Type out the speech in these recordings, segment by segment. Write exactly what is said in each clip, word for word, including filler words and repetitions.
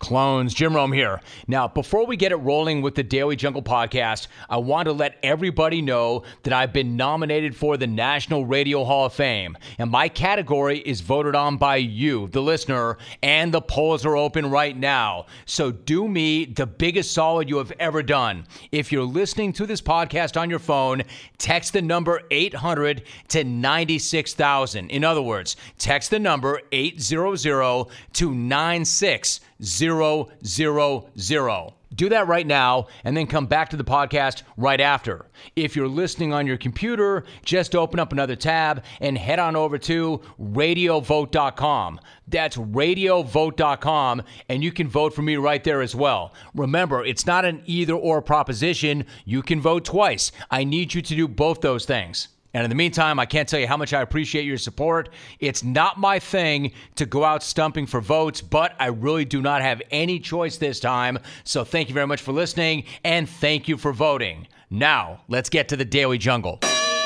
Clones, Jim Rome here. Now, before we get it rolling with the Daily Jungle podcast, I want to let everybody know that I've been nominated for the National Radio Hall of Fame, and my category is voted on by you, the listener, and the polls are open right now. So do me the biggest solid you have ever done. If you're listening to this podcast on your phone, text the number eight hundred to ninety-six thousand. In other words, text the number eight hundred to ninety-six zero zero zero. Do that right now and then come back to the podcast right after. If you're listening on your computer, just open up another tab and head on over to radio vote dot com. That's radio vote dot com, and you can vote for me right there as well. Remember, it's not an either or proposition. You can vote twice. I need you to do both those things. And in the meantime, I can't tell you how much I appreciate your support. It's not my thing to go out stumping for votes, but I really do not have any choice this time. So thank you very much for listening, and thank you for voting. Now, let's get to the Daily Jungle.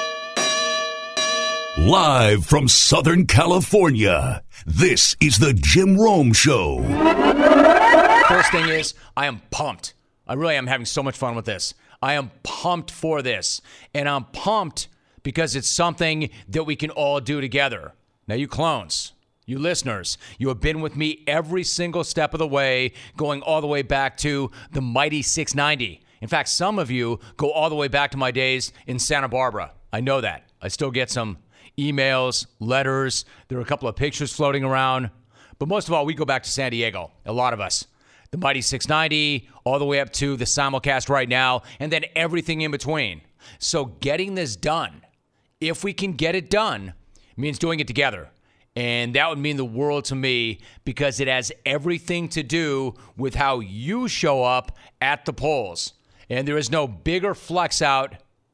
Live from Southern California, this is the Jim Rome Show. First thing is, I am pumped. I really am having so much fun with this. I am pumped for this, and I'm pumped because it's something that we can all do together. Now, you clones, you listeners, you have been with me every single step of the way, going all the way back to the mighty six ninety. In fact, some of you go all the way back to my days in Santa Barbara. I know that. I still get some emails, letters. There are a couple of pictures floating around. But most of all, we go back to San Diego, a lot of us. The mighty six ninety, all the way up to the simulcast right now, and then everything in between. So getting this done, if we can get it done, means doing it together. And that would mean the world to me because it has everything to do with how you show up at the polls. And there is no bigger flex out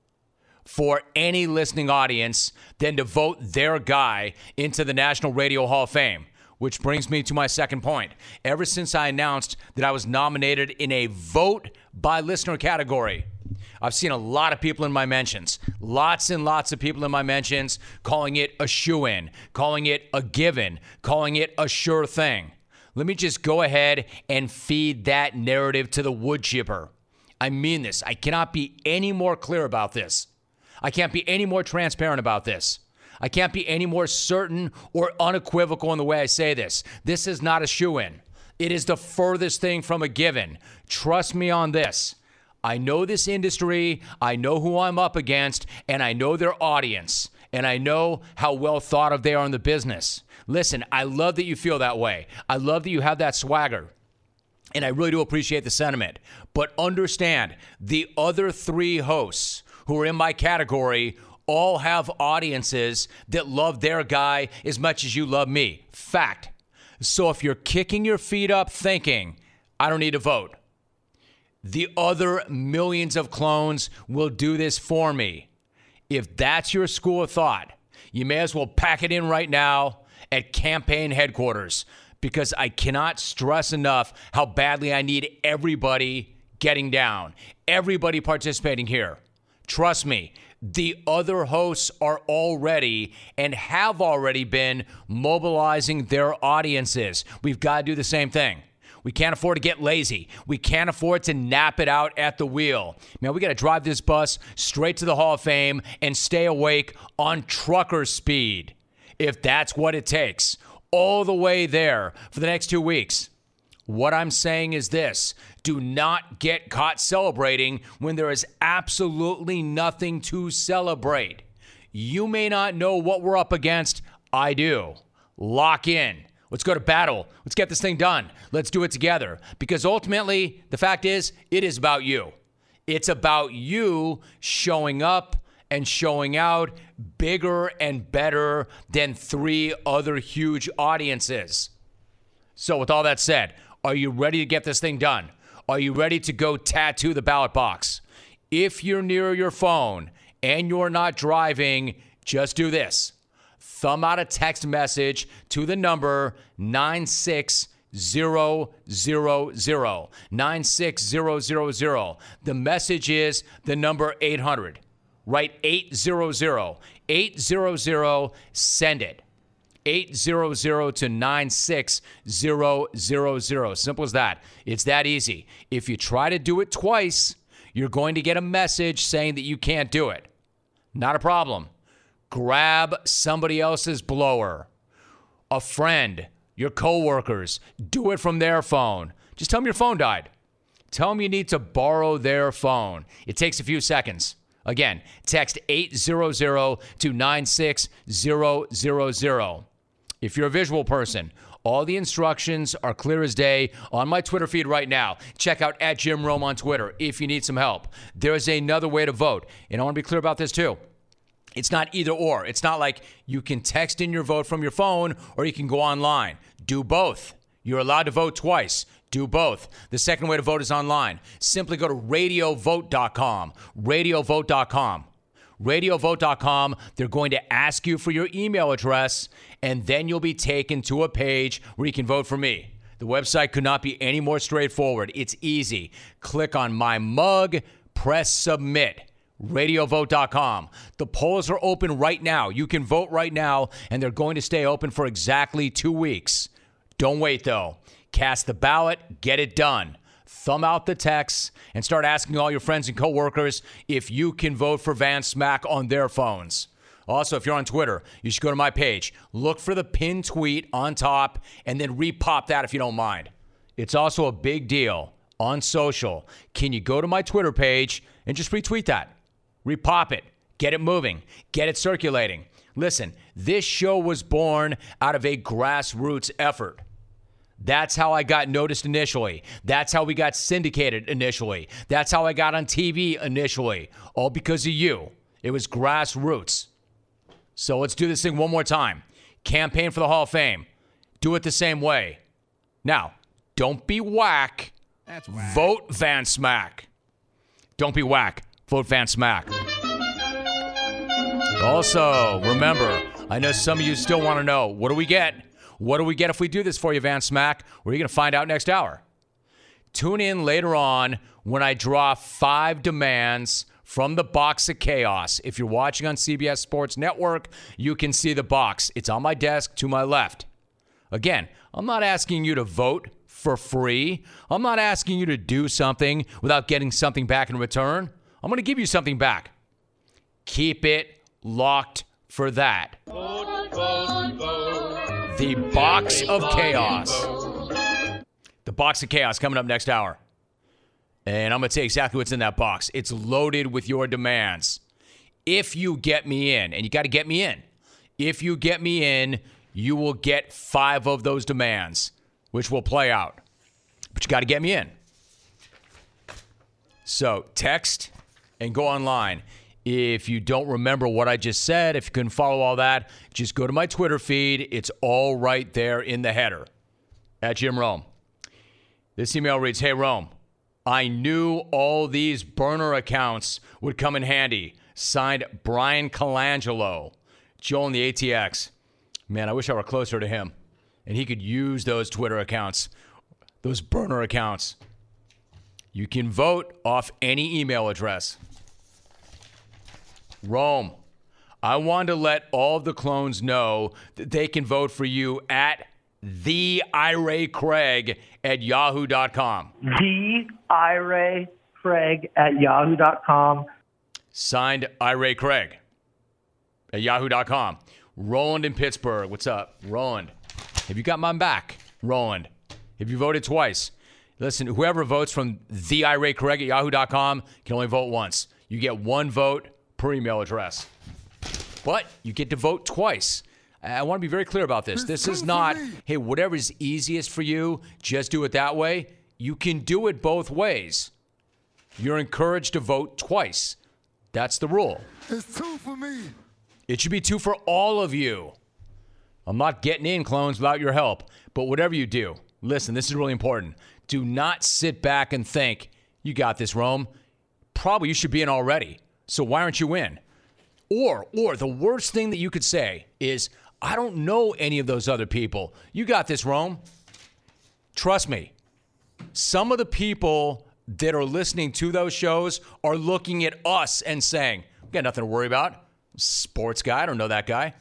for any listening audience than to vote their guy into the National Radio Hall of Fame. Which brings me to my second point. Ever since I announced that I was nominated in a vote by listener category, I've seen a lot of people in my mentions, lots and lots of people in my mentions calling it a shoo-in, calling it a given, calling it a sure thing. Let me just go ahead and feed that narrative to the wood chipper. I mean this. I cannot be any more clear about this. I can't be any more transparent about this. I can't be any more certain or unequivocal in the way I say this. This is not a shoo-in. It is the furthest thing from a given. Trust me on this. I know this industry, I know who I'm up against, and I know their audience, and I know how well thought of they are in the business. Listen, I love that you feel that way. I love that you have that swagger, and I really do appreciate the sentiment. But understand, the other three hosts who are in my category all have audiences that love their guy as much as you love me. Fact. So if you're kicking your feet up thinking, I don't need to vote, the other millions of clones will do this for me. If that's your school of thought, you may as well pack it in right now at campaign headquarters because I cannot stress enough how badly I need everybody getting down, everybody participating here. Trust me, the other hosts are already and have already been mobilizing their audiences. We've got to do the same thing. We can't afford to get lazy. We can't afford to nap it out at the wheel. Man, we got to drive this bus straight to the Hall of Fame and stay awake on trucker speed, if that's what it takes, all the way there for the next two weeks. What I'm saying is this: do not get caught celebrating when there is absolutely nothing to celebrate. You may not know what we're up against. I do. Lock in. Let's go to battle. Let's get this thing done. Let's do it together. Because ultimately, the fact is, it is about you. It's about you showing up and showing out bigger and better than three other huge audiences. So with all that said, are you ready to get this thing done? Are you ready to go tattoo the ballot box? If you're near your phone and you're not driving, just do this. Thumb out a text message to the number nine six zero zero zero. nine six zero zero zero. The message is the number eight hundred. Write eight hundred. eight hundred. Send it. eight hundred to nine six zero zero zero. Simple as that. It's that easy. If you try to do it twice, you're going to get a message saying that you can't do it. Not a problem. Grab somebody else's blower, a friend, your coworkers. Do it from their phone. Just tell them your phone died. Tell them you need to borrow their phone. It takes a few seconds. Again, text eight hundred to nine six zero zero zero. If you're a visual person, all the instructions are clear as day on my Twitter feed right now. Check out at Jim Rome on Twitter if you need some help. There is another way to vote, and I want to be clear about this too. It's not either or. It's not like you can text in your vote from your phone or you can go online. Do both. You're allowed to vote twice. Do both. The second way to vote is online. Simply go to radio vote dot com. radio vote dot com. radio vote dot com. They're going to ask you for your email address, and then you'll be taken to a page where you can vote for me. The website could not be any more straightforward. It's easy. Click on my mug, press submit. radio vote dot com. The polls are open right now. You can vote right now, and they're going to stay open for exactly two weeks. Don't wait, though. Cast the ballot, get it done. Thumb out the texts and start asking all your friends and coworkers if you can vote for Van Smack on their phones. Also, if you're on Twitter, you should go to my page. Look for the pinned tweet on top and then repop that if you don't mind. It's also a big deal on social. Can you go to my Twitter page and just retweet that? Repop it. Get it moving. Get it circulating. Listen, this show was born out of a grassroots effort. That's how I got noticed initially. That's how we got syndicated initially. That's how I got on T V initially. All because of you. It was grassroots. So let's do this thing one more time. Campaign for the Hall of Fame. Do it the same way. Now, don't be whack. That's whack. Vote Van Smack. Don't be whack. Vote Van Smack. Also, remember, I know some of you still want to know, what do we get? What do we get if we do this for you, Van Smack? Well, you're going to find out next hour. Tune in later on when I draw five demands from the box of chaos. If you're watching on C B S Sports Network, you can see the box. It's on my desk to my left. Again, I'm not asking you to vote for free. I'm not asking you to do something without getting something back in return. I'm going to give you something back. Keep it locked for that. Vote, vote, vote. The Box of Chaos. The Box of Chaos coming up next hour. And I'm going to tell you exactly what's in that box. It's loaded with your demands. If you get me in, and you got to get me in. If you get me in, you will get five of those demands, which will play out. But you got to get me in. So text and go online. If you don't remember what I just said, if you couldn't follow all that, just go to my Twitter feed. It's all right there in the header. At Jim Rome. This email reads, Hey, Rome, I knew all these burner accounts would come in handy. Signed, Brian Colangelo. Joel in the A T X. Man, I wish I were closer to him. And he could use those Twitter accounts, those burner accounts. You can vote off any email address. Rome, I want to let all of the clones know that they can vote for you at the Ira Craig at yahoo dot com. The Ira Craig at yahoo dot com. Signed, Ira Craig at yahoo dot com. Roland in Pittsburgh. What's up? Roland. Have you got my back? Roland. Have you voted twice? Listen, whoever votes from the Ira Craig at yahoo dot com can only vote once. You get one vote per email address. But you get to vote twice. I want to be very clear about this. This is not, hey, whatever is easiest for you, just do it that way. You can do it both ways. You're encouraged to vote twice. That's the rule. It's two for me. It should be two for all of you. I'm not getting in, clones, without your help. But whatever you do, listen, this is really important. Do not sit back and think, you got this, Rome. Probably you should be in already. So why aren't you in? Or, or the worst thing that you could say is, I don't know any of those other people. You got this, Rome. Trust me. Some of the people that are listening to those shows are looking at us and saying, we got nothing to worry about. Sports guy, I don't know that guy.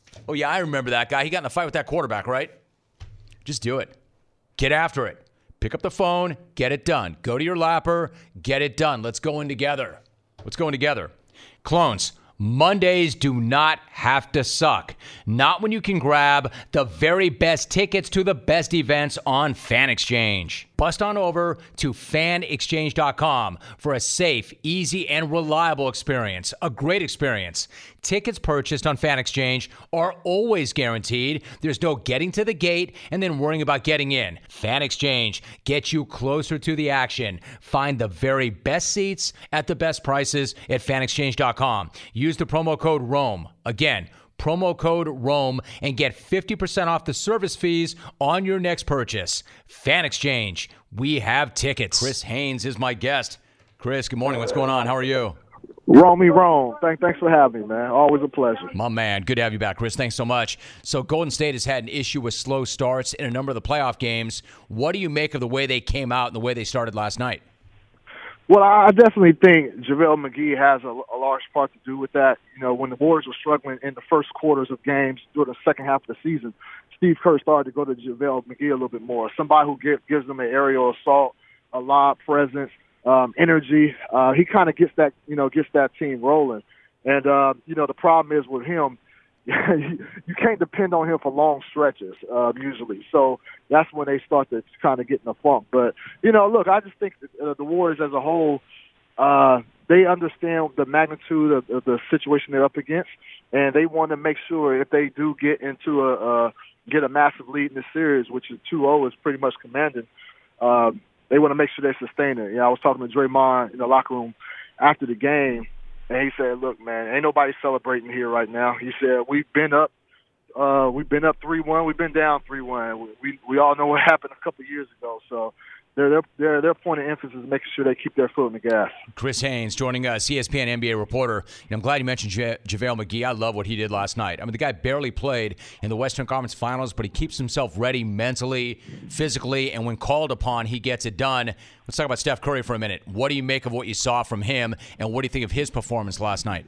Oh, yeah, I remember that guy. He got in a fight with that quarterback, right? Just do it. Get after it. Pick up the phone, get it done. Go to your lapper, get it done. Let's go in together. Let's go in together. Clones, Mondays do not have to suck. Not when you can grab the very best tickets to the best events on Fan Exchange. Bust on over to fan exchange dot com for a safe, easy, and reliable experience. A great experience. Tickets purchased on Fan Exchange are always guaranteed. There's no getting to the gate and then worrying about getting in. Fan Exchange gets you closer to the action. Find the very best seats at the best prices at fan exchange dot com. Use the promo code ROAM. Again, promo code ROAM and get fifty percent off the service fees on your next purchase. Fan Exchange, we have tickets. Chris Haynes is my guest. Chris, good morning. What's going on? How are you? Romy Rome. Thank, thanks for having me, man. Always a pleasure. My man. Good to have you back, Chris. Thanks so much. So Golden State has had an issue with slow starts in a number of the playoff games. What do you make of the way they came out and the way they started last night? Well, I definitely think JaVale McGee has a, a large part to do with that. You know, when the Warriors were struggling in the first quarters of games during the second half of the season, Steve Kerr started to go to JaVale McGee a little bit more. Somebody who give, gives them an aerial assault, a lob presence, um, energy. Uh, he kind of gets that, you know, gets that team rolling. And, uh, you know, the problem is with him, you can't depend on him for long stretches, uh, usually. So that's when they start to kind of get in a funk. But, you know, look, I just think that, uh, the Warriors as a whole, uh, they understand the magnitude of, of the situation they're up against, and they want to make sure if they do get into a uh, get a massive lead in the series, which is two oh is pretty much commanding, uh, they want to make sure they sustain it. You know, I was talking to Draymond in the locker room after the game, and he said, "Look, man, ain't nobody celebrating here right now." He said, "We've been up, uh, we've been up three one, we've been down three one. We, we we all know what happened a couple of years ago. So their their their point of emphasis is making sure they keep their foot on the gas." Chris Haynes joining us, E S P N N B A reporter. And I'm glad you mentioned Ja- JaVale McGee. I love what he did last night. I mean, the guy barely played in the Western Conference Finals, but he keeps himself ready mentally, physically, and when called upon, he gets it done. Let's talk about Steph Curry for a minute. What do you make of what you saw from him, and what do you think of his performance last night?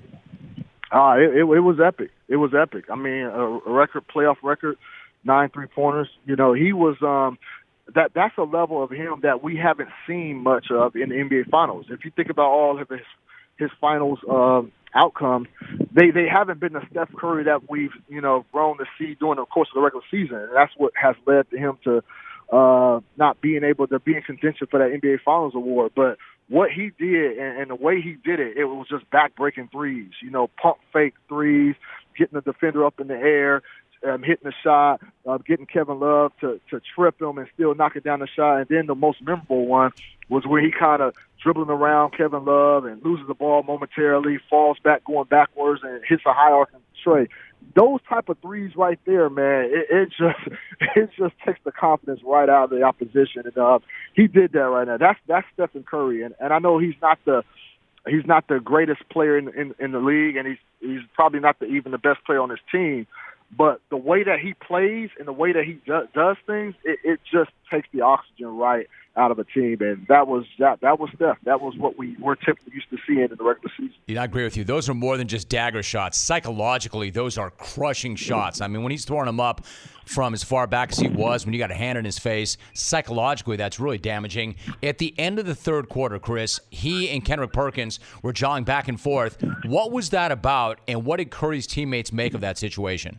Uh, it, it, it was epic. It was epic. I mean, a, a record, playoff record, nine three-pointers. You know, he was um, – that that's a level of him that we haven't seen much of in the N B A Finals. If you think about all of his, his finals uh, outcomes, they, they haven't been the Steph Curry that we've, you know, grown to see during the course of the regular season. And that's what has led to him to uh, not being able to be in contention for that N B A Finals award. But what he did and, and the way he did it, it was just back-breaking threes, you know, pump fake threes, getting the defender up in the air, Um, hitting the shot, uh, getting Kevin Love to, to trip him and still knocking down the shot. And then the most memorable one was where he kind of dribbling around Kevin Love and loses the ball momentarily, falls back going backwards and hits a high arcing tray. Those type of threes right there, man, it, it just it just takes the confidence right out of the opposition. And uh, he did that right now. That's that's Stephen Curry, and, and I know he's not the he's not the greatest player in, in, in the league, and he's he's probably not the, even the best player on his team. But the way that he plays and the way that he do, does things, it, it just takes the oxygen right out of a team. And that was that, that was Steph. That was what we were typically used to seeing in the regular season. Yeah, I agree with you. Those are more than just dagger shots. Psychologically, those are crushing shots. I mean, when he's throwing them up from as far back as he was, when you got a hand in his face, psychologically, that's really damaging. At the end of the third quarter, Chris, he and Kendrick Perkins were jawing back and forth. What was that about, and what did Curry's teammates make of that situation?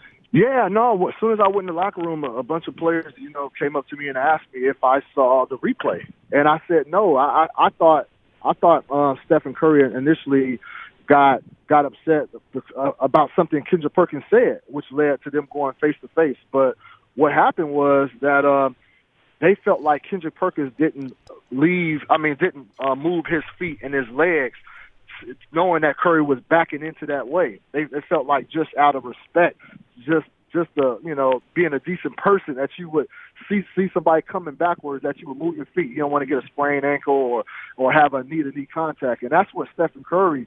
Yeah, no, as soon as I went in the locker room, a bunch of players, you know, came up to me and asked me if I saw the replay. And I said no. I, I, I thought I thought uh, Stephen Curry initially got got upset about something Kendrick Perkins said, which led to them going face-to-face. But what happened was that uh, they felt like Kendrick Perkins didn't leave, I mean, didn't uh, move his feet and his legs, knowing that Curry was backing into that way. They, they felt like just out of respect, just just uh, you know, being a decent person, that you would see see somebody coming backwards, that you would move your feet. You don't want to get a sprained ankle or or have a knee-to-knee contact. And that's what Stephen Curry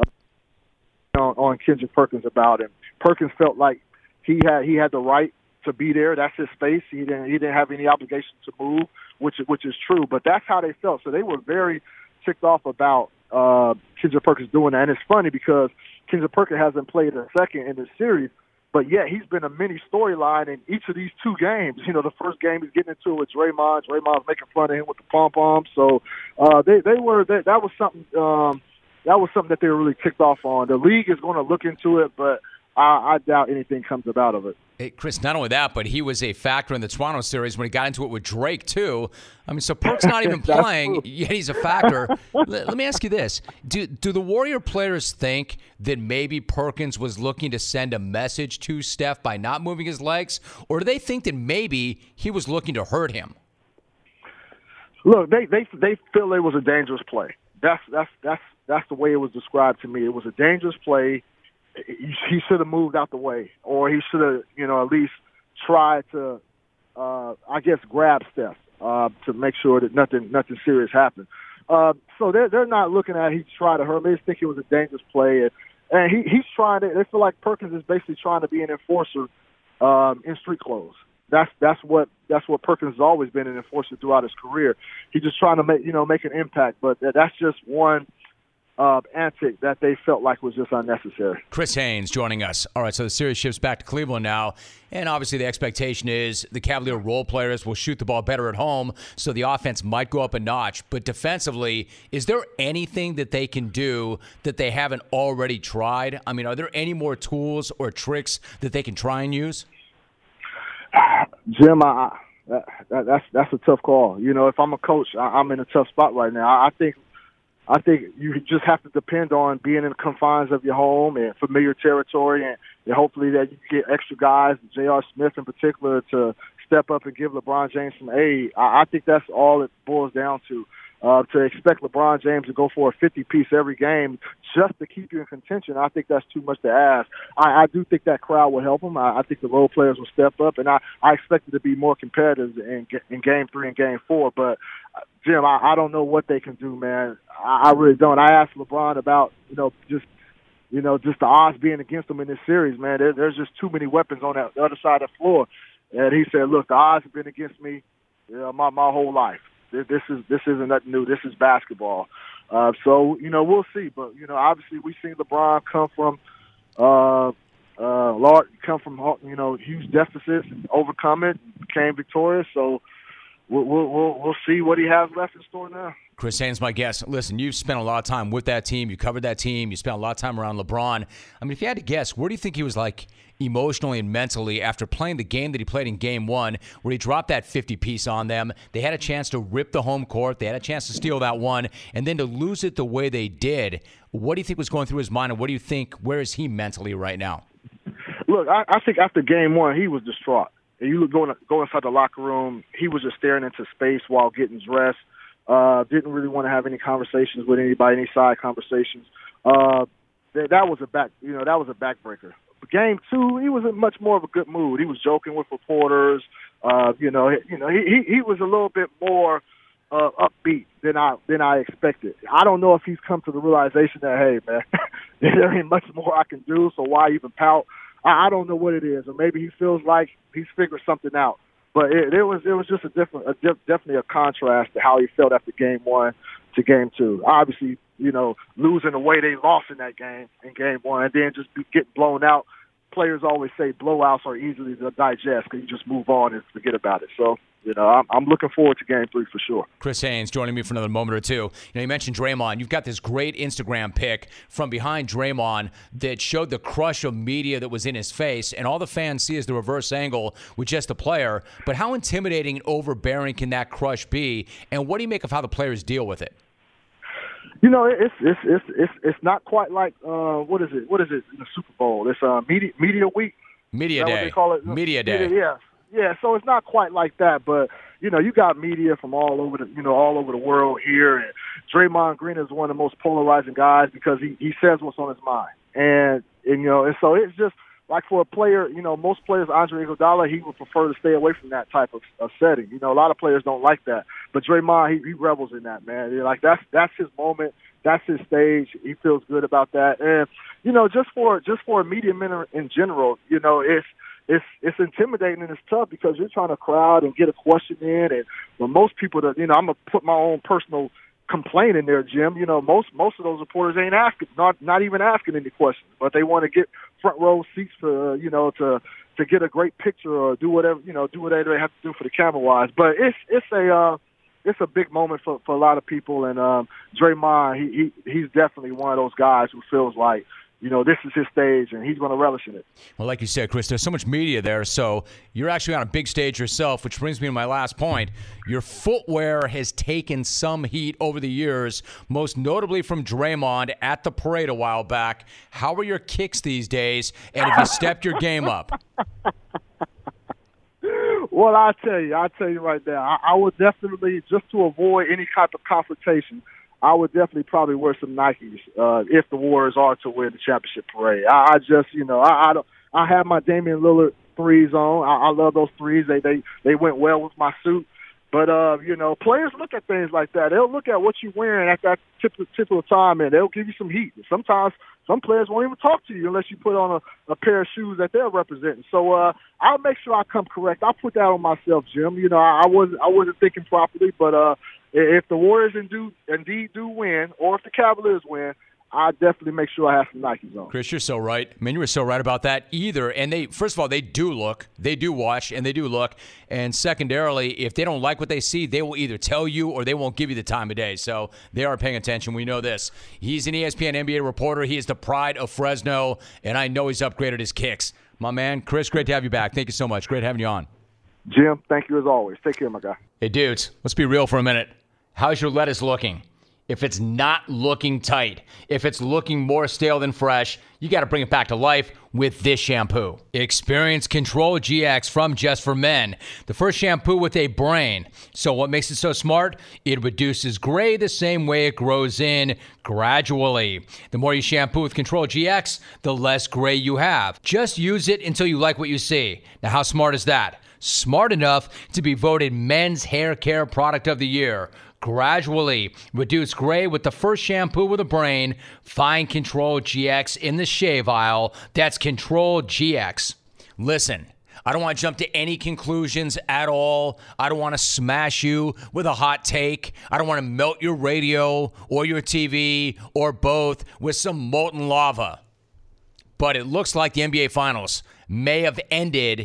uh, on, on Kendrick Perkins about him. Perkins felt like he had he had the right to be there. That's his space. He didn't he didn't have any obligation to move, which which is true. But that's how they felt. So they were very ticked off about uh, Kendrick Perkins doing that. And it's funny because Kendrick Perkins hasn't played a second in the series But yeah, he's been a mini storyline in each of these two games. You know, the first game he's getting into it with Draymond. Draymond's making fun of him with the pom poms. So uh, they they were they, that was something um, that was something that they were really kicked off on. The league is going to look into it, but I, I doubt anything comes about of it. Hey, Chris, not only that, but he was a factor in the Toronto series when he got into it with Drake, too. I mean, so Perk's not even playing, yet he's a factor. let, let me ask you this. Do, do the Warrior players think that maybe Perkins was looking to send a message to Steph by not moving his legs, or do they think that maybe he was looking to hurt him? Look, they they they feel it was a dangerous play. That's that's that's that's the way it was described to me. It was a dangerous play. He should have moved out the way, or he should have, you know, at least tried to, uh, I guess, grab Steph uh, to make sure that nothing, nothing serious happened. Uh, so they're they're not looking at he tried to hurt him. They just think it was a dangerous play, and, and he he's trying to. They feel like Perkins is basically trying to be an enforcer um, in street clothes. That's that's what that's what Perkins has always been, an enforcer throughout his career. He's just trying to make you know make an impact, but that's just one. Uh, antic that they felt like was just unnecessary. Chris Haynes joining us. All right, so the series shifts back to Cleveland now, and obviously the expectation is the Cavalier role players will shoot the ball better at home, so the offense might go up a notch. But defensively, is there anything that they can do that they haven't already tried? I mean, are there any more tools or tricks that they can try and use? Jim, I, that, that, that's that's a tough call. You know, if I'm a coach, I, I'm in a tough spot right now. I, I think I think you just have to depend on being in the confines of your home and familiar territory, and, and hopefully that you get extra guys, J R. Smith in particular, to step up and give LeBron James some aid. I, I think that's all it boils down to. Uh, to expect LeBron James to go for a fifty-piece every game just to keep you in contention, I think that's too much to ask. I, I do think that crowd will help him. I, I think the role players will step up, and I, I expect it to be more competitive in, in Game three and Game four. But, uh, Jim, I, I don't know what they can do, man. I, I really don't. I asked LeBron about, you know, just you know, just the odds being against them in this series, man. There, there's just too many weapons on that, the other side of the floor. And he said, look, the odds have been against me you know, my, my whole life. This is this isn't nothing new. This is basketball. Uh, so you know we'll see. But you know obviously we've seen LeBron come from uh, uh, large, come from you know huge deficits and overcome it, became victorious. So we'll we'll we'll, we'll see what he has left in store now. Chris Haynes, my guest. Listen, you've spent a lot of time with that team. You covered that team. You spent a lot of time around LeBron. I mean, if you had to guess, where do you think he was like emotionally and mentally after playing the game that he played in game one, where he dropped that fifty-piece on them? They had a chance to rip the home court. They had a chance to steal that one, and then to lose it the way they did. What do you think was going through his mind, and what do you think, where is he mentally right now? Look, I, I think after game one, he was distraught. And you look go, go inside the locker room, he was just staring into space while getting dressed. Uh, didn't really want to have any conversations with anybody, any side conversations. Uh, that, that was a back, you know, that was a backbreaker. But game two, he was in much more of a good mood. He was joking with reporters. Uh, you know, he, you know, he, he he was a little bit more uh, upbeat than I than I expected. I don't know if he's come to the realization that hey, man, there ain't much more I can do, so why even pout? I, I don't know what it is, or maybe he feels like he's figured something out. But it, it was it was just a different, a diff, definitely a contrast to how he felt after game one to game two. Obviously, you know, losing the way they lost in that game in game one, and then just be, get blown out. Players always say blowouts are easily to digest because you just move on and forget about it. So, you know, I'm, I'm looking forward to game three for sure. Chris Haynes joining me for another moment or two. You know, you mentioned Draymond. You've got this great Instagram pic from behind Draymond that showed the crush of media that was in his face, and all the fans see is the reverse angle with just the player. But how intimidating and overbearing can that crush be, and what do you make of how the players deal with it? You know, it's it's it's it's it's not quite like uh, what is it? What is it in the Super Bowl? It's uh, media media week. Media day. What they call it? Media day. Media, yeah, yeah. So it's not quite like that, but you know, you got media from all over the you know all over the world here, and Draymond Green is one of the most polarizing guys because he he says what's on his mind, and and you know, and so it's just. Like for a player, you know, most players, Andre Iguodala, he would prefer to stay away from that type of, of setting. You know, a lot of players don't like that. But Draymond, he, he revels in that, man. You're like that's that's his moment. That's his stage. He feels good about that. And you know, just for just for a media man in general, you know, it's it's it's intimidating and it's tough because you're trying to crowd and get a question in. And for most people, that you know, I'm gonna put my own personal complaint in there, Jim. You know, most most of those reporters ain't asking, not not even asking any questions, but they want to get front row seats for, uh, you know, to to get a great picture or do whatever, you know, do whatever they have to do for the camera wise. But it's it's a uh, it's a big moment for, for a lot of people. And um, Draymond, he, he he's definitely one of those guys who feels like, you know, this is his stage, and he's going to relish in it. Well, like you said, Chris, there's so much media there, so you're actually on a big stage yourself, which brings me to my last point. Your footwear has taken some heat over the years, most notably from Draymond at the parade a while back. How are your kicks these days, and have you stepped your game up? Well, I'll tell you, I'll tell you right now, I, I would definitely, just to avoid any type of confrontation, I would definitely probably wear some Nikes uh, if the Warriors are to win the championship parade. I, I just, you know, I I, don't, I have my Damian Lillard threes on. I, I love those threes. They they they went well with my suit. But uh, you know, players look at things like that. They'll look at what you're wearing at that typical time, and they'll give you some heat. Sometimes some players won't even talk to you unless you put on a, a pair of shoes that they're representing. So uh, I'll make sure I come correct. I'll put that on myself, Jim. You know, I, I wasn't I wasn't thinking properly, but uh. If the Warriors indeed, indeed do win, or if the Cavaliers win, I definitely make sure I have some Nikes on. Chris, you're so right. Man, you were so right about that. Either, and they, first of all, they do look, they do watch, and they do look. And secondarily, if they don't like what they see, they will either tell you or they won't give you the time of day. So they are paying attention. We know this. He's an E S P N N B A reporter. He is the pride of Fresno, and I know he's upgraded his kicks. My man, Chris, great to have you back. Thank you so much. Great having you on. Jim, thank you as always. Take care, my guy. Hey, dudes, let's be real for a minute. How's your lettuce looking? If it's not looking tight, if it's looking more stale than fresh, you got to bring it back to life with this shampoo. Experience Control G X from Just for Men, the first shampoo with a brain. So what makes it so smart? It reduces gray the same way it grows in, gradually. The more you shampoo with Control G X, the less gray you have. Just use it until you like what you see. Now, how smart is that? Smart enough to be voted Men's Hair Care Product of the Year. Gradually reduce gray with the first shampoo with a brain. Find Control G X in the shave aisle. That's Control G X. Listen, I don't want to jump to any conclusions at all. I don't want to smash you with a hot take. I don't want to melt your radio or your T V or both with some molten lava. But it looks like the N B A Finals may have ended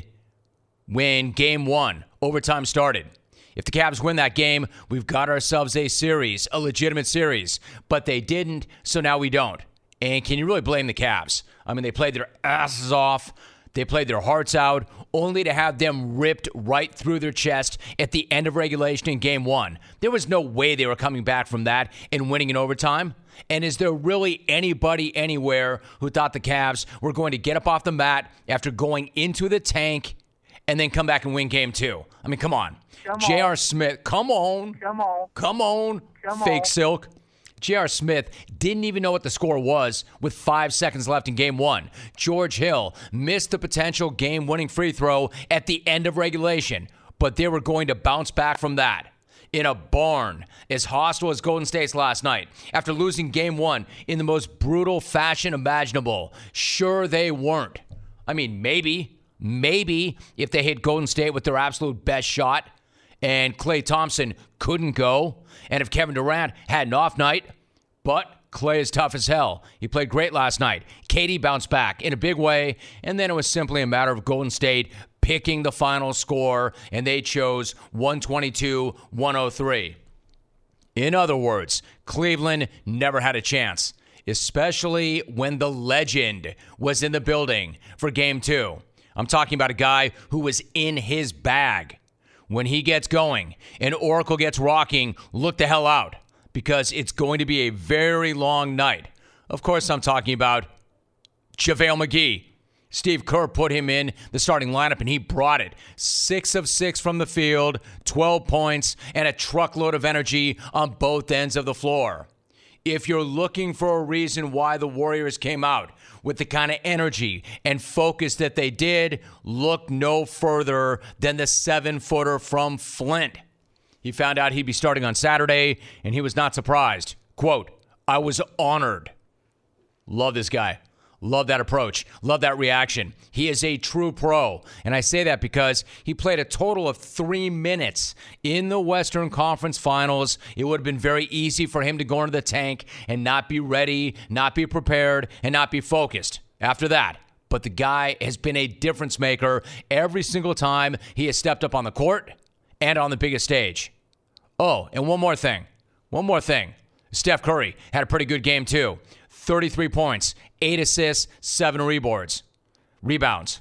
when Game one, overtime, started. If the Cavs win that game, we've got ourselves a series, a legitimate series. But they didn't, so now we don't. And can you really blame the Cavs? I mean, they played their asses off. They played their hearts out, only to have them ripped right through their chest at the end of regulation in Game one. There was no way they were coming back from that and winning in overtime. And is there really anybody anywhere who thought the Cavs were going to get up off the mat after going into the tank and then come back and win Game two? I mean, come on. J R. Smith, come on. Come on. Come on. Come Fake on. Silk. J R. Smith didn't even know what the score was with five seconds left in Game one. George Hill missed the potential game-winning free throw at the end of regulation, but they were going to bounce back from that. In a barn as hostile as Golden State's last night, after losing Game one in the most brutal fashion imaginable. Sure, they weren't. I mean, maybe, maybe if they hit Golden State with their absolute best shot, and Klay Thompson couldn't go, and if Kevin Durant had an off night, but Klay is tough as hell. He played great last night. K D bounced back in a big way, and then it was simply a matter of Golden State picking the final score, and they chose one twenty-two one oh three. In other words, Cleveland never had a chance, especially when the legend was in the building for Game two. I'm talking about a guy who was in his bag. When he gets going and Oracle gets rocking, look the hell out, because it's going to be a very long night. Of course, I'm talking about JaVale McGee. Steve Kerr put him in the starting lineup, and he brought it. Six of six from the field, twelve points, and a truckload of energy on both ends of the floor. If you're looking for a reason why the Warriors came out with the kind of energy and focus that they did, look no further than the seven-footer from Flint. He found out he'd be starting on Saturday, and he was not surprised. Quote, I was honored. Love this guy. Love that approach. Love that reaction. He is a true pro. And I say that because he played a total of three minutes in the Western Conference Finals. It would have been very easy for him to go into the tank and not be ready, not be prepared, and not be focused. After that, but the guy has been a difference maker every single time he has stepped up on the court and on the biggest stage. Oh, and one more thing. One more thing. Steph Curry had a pretty good game too. thirty-three points, eight assists, seven rebounds. Rebounds.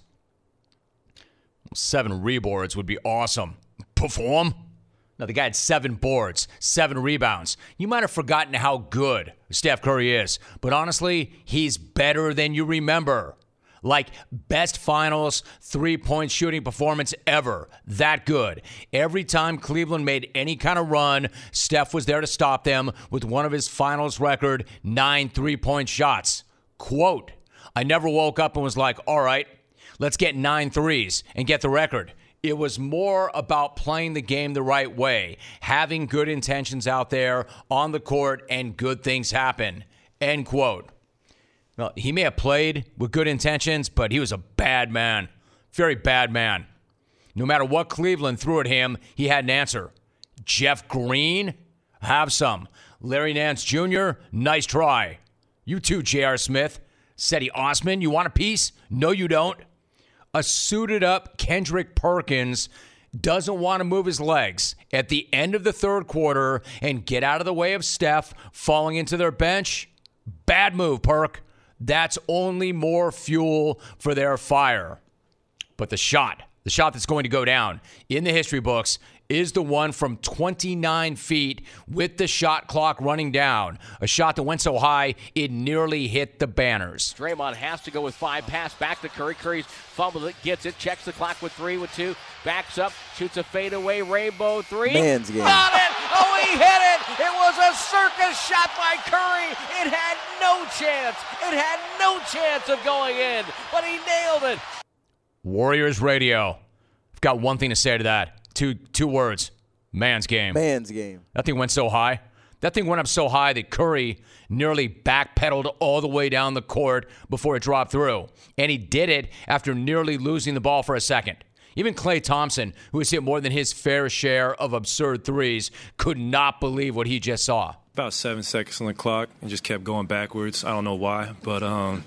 Seven rebounds would be awesome. Perform? No, the guy had seven boards, seven rebounds. You might have forgotten how good Steph Curry is, but honestly, he's better than you remember. Like, best finals three-point shooting performance ever. That good. Every time Cleveland made any kind of run, Steph was there to stop them with one of his finals record nine three-point shots. Quote, I never woke up and was like, all right, let's get nine threes and get the record. It was more about playing the game the right way, having good intentions out there on the court, and good things happen. End quote. Well, he may have played with good intentions, but he was a bad man. Very bad man. No matter what Cleveland threw at him, he had an answer. Jeff Green? Have some. Larry Nance Junior? Nice try. You too, J R. Smith. Cedi Osman, you want a piece? No, you don't. A suited-up Kendrick Perkins doesn't want to move his legs at the end of the third quarter and get out of the way of Steph falling into their bench. Bad move, Perk. That's only more fuel for their fire. But the shot, the shot that's going to go down in the history books is the one from twenty-nine feet with the shot clock running down. A shot that went so high, it nearly hit the banners. Draymond has to go with five. Pass back to Curry. Curry's fumbles it, gets it, checks the clock with three, with two. Backs up, shoots a fadeaway rainbow three. Man's game. Got it! Oh, he hit it! It was a circus shot by Curry. It had no chance. It had no chance of going in, but he nailed it. Warriors radio. I've got one thing to say to that. Two two words. Man's game. Man's game. That thing went so high. That thing went up so high that Curry nearly backpedaled all the way down the court before it dropped through. And he did it after nearly losing the ball for a second. Even Klay Thompson, who has hit more than his fair share of absurd threes, could not believe what he just saw. About seven seconds on the clock and just kept going backwards. I don't know why, but um,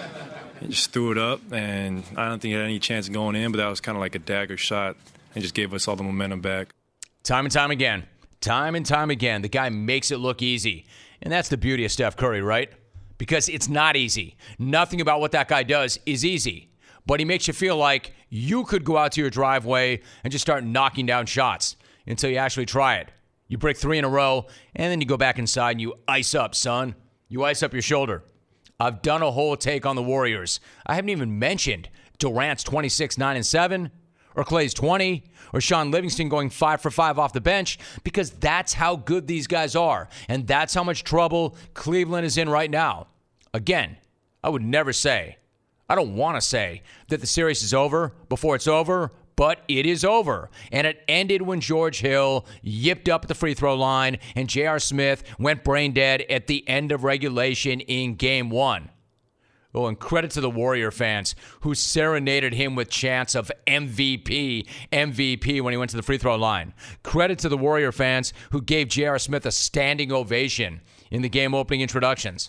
he just threw it up, and I don't think he had any chance of going in, but that was kind of like a dagger shot and just gave us all the momentum back. Time and time again, time and time again, the guy makes it look easy. And that's the beauty of Steph Curry, right? Because it's not easy. Nothing about what that guy does is easy. But he makes you feel like you could go out to your driveway and just start knocking down shots until you actually try it. You break three in a row, and then you go back inside and you ice up, son. You ice up your shoulder. I've done a whole take on the Warriors. I haven't even mentioned Durant's twenty-six, nine, and seven, or Klay's twenty, or Sean Livingston going five for five off the bench, because that's how good these guys are, and that's how much trouble Cleveland is in right now. Again, I would never say, I don't want to say that the series is over before it's over, but it is over. And it ended when George Hill yipped up at the free throw line and J R. Smith went brain dead at the end of regulation in game one. Oh, and credit to the Warrior fans who serenaded him with chants of M V P, M V P when he went to the free throw line. Credit to the Warrior fans who gave J R. Smith a standing ovation in the game opening introductions.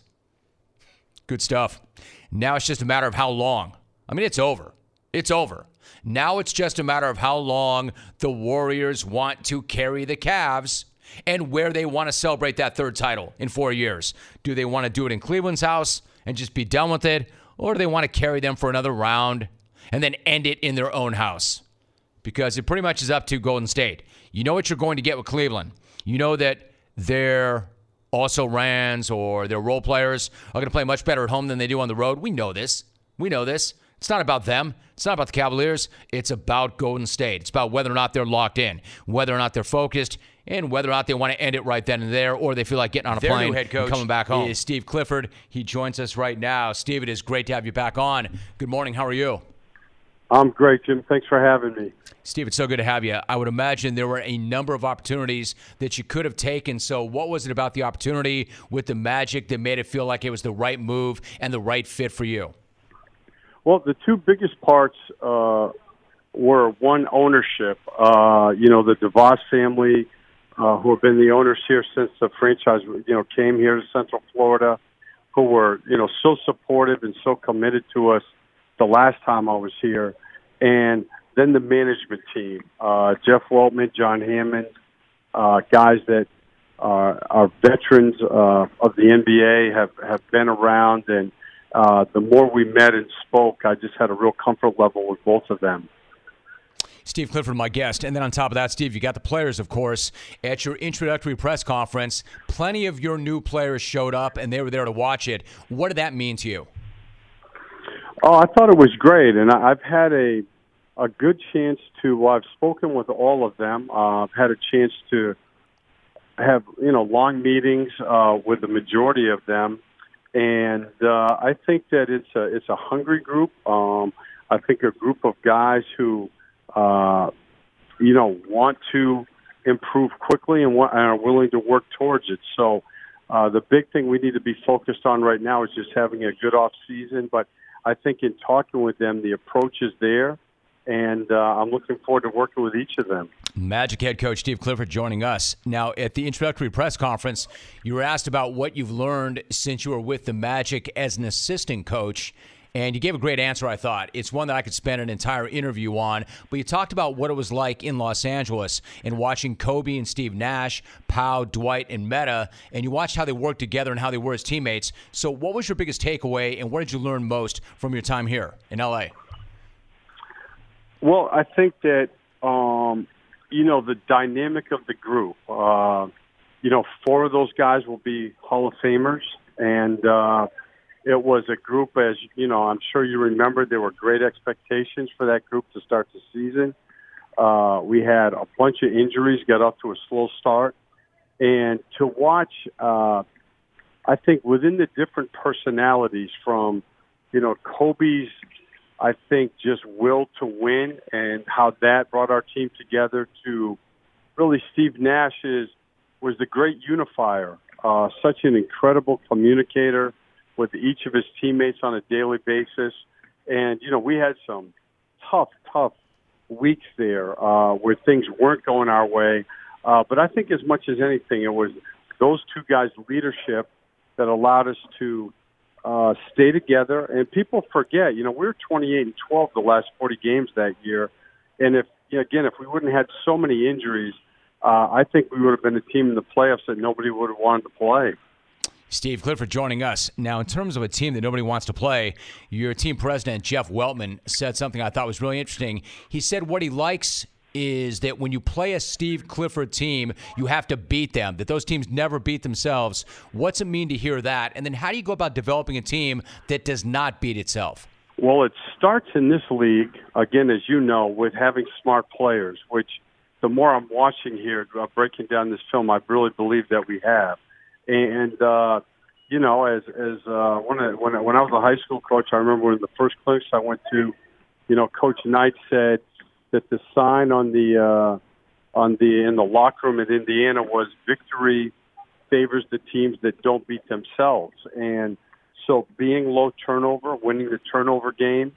Good stuff. Now it's just a matter of how long. I mean, it's over. It's over. Now it's just a matter of how long the Warriors want to carry the Cavs and where they want to celebrate that third title in four years. Do they want to do it in Cleveland's house and just be done with it? Or do they want to carry them for another round and then end it in their own house? Because it pretty much is up to Golden State. You know what you're going to get with Cleveland. You know that they're also Rans or their role players are going to play much better at home than they do on the road. We know this. We know this. It's not about them. It's not about the Cavaliers. It's about Golden State. It's about whether or not they're locked in, whether or not they're focused, and whether or not they want to end it right then and there, or they feel like getting on a Their plane new head coach and coming back home. Is Steve Clifford. He joins us right now. Steve, it is great to have you back on. Good morning. How are you? I'm great, Jim. Thanks for having me. Steve, it's so good to have you. I would imagine there were a number of opportunities that you could have taken. So what was it about the opportunity with the Magic that made it feel like it was the right move and the right fit for you? Well, the two biggest parts uh, were, one, ownership. Uh, you know, the DeVos family, uh, who have been the owners here since the franchise, you know, came here to Central Florida, who were, you know, so supportive and so committed to us the last time I was here. And then the management team, uh, Jeff Weltman, John Hammond, uh, guys that uh, are veterans uh, of the N B A, have, have been around. And uh, the more we met and spoke, I just had a real comfort level with both of them. Steve Clifford, my guest. And then on top of that, Steve, you got the players, of course, at your introductory press conference. Plenty of your new players showed up, and they were there to watch it. What did that mean to you? Oh, I thought it was great, and I've had a a good chance to. Well, I've spoken with all of them. Uh, I've had a chance to have you know long meetings uh, with the majority of them, and uh, I think that it's a it's a hungry group. Um, I think a group of guys who uh, you know want to improve quickly and, want, and are willing to work towards it. So uh, the big thing we need to be focused on right now is just having a good off season, but I think in talking with them, the approach is there, and uh, I'm looking forward to working with each of them. Magic head coach Steve Clifford joining us. Now, at the introductory press conference, you were asked about what you've learned since you were with the Magic as an assistant coach, and you gave a great answer, I thought. It's one that I could spend an entire interview on, but you talked about what it was like in Los Angeles and watching Kobe and Steve Nash, Pau, Dwight, and Metta, and you watched how they worked together and how they were as teammates. So what was your biggest takeaway, and what did you learn most from your time here in L A? Well, I think that, um, you know, the dynamic of the group, uh, you know, four of those guys will be Hall of Famers, and uh, it was a group, as you know, I'm sure you remember, there were great expectations for that group to start the season. Uh, we had a bunch of injuries, got off to a slow start. And to watch, uh, I think, within the different personalities from, you know, Kobe's, I think, just will to win and how that brought our team together to really Steve Nash's was the great unifier, uh, such an incredible communicator with each of his teammates on a daily basis. And, you know, we had some tough, tough weeks there uh, where things weren't going our way. Uh, but I think as much as anything, it was those two guys' leadership that allowed us to uh, stay together. And people forget, you know, we were twenty-eight and twelve the last forty games that year. And if, you know, again, if we wouldn't have had so many injuries, uh, I think we would have been a team in the playoffs that nobody would have wanted to play. Steve Clifford joining us. Now, in terms of a team that nobody wants to play, your team president, Jeff Weltman, said something I thought was really interesting. He said what he likes is that when you play a Steve Clifford team, you have to beat them, that those teams never beat themselves. What's it mean to hear that? And then how do you go about developing a team that does not beat itself? Well, it starts in this league, again, as you know, with having smart players, which the more I'm watching here, uh, breaking down this film, I really believe that we have. And, uh, you know, as as uh, when, I, when, I, when I was a high school coach, I remember in the first clinics I went to, you know, Coach Knight said that the sign on the uh, on the in the locker room at Indiana was victory favors the teams that don't beat themselves. And so being low turnover, winning the turnover game,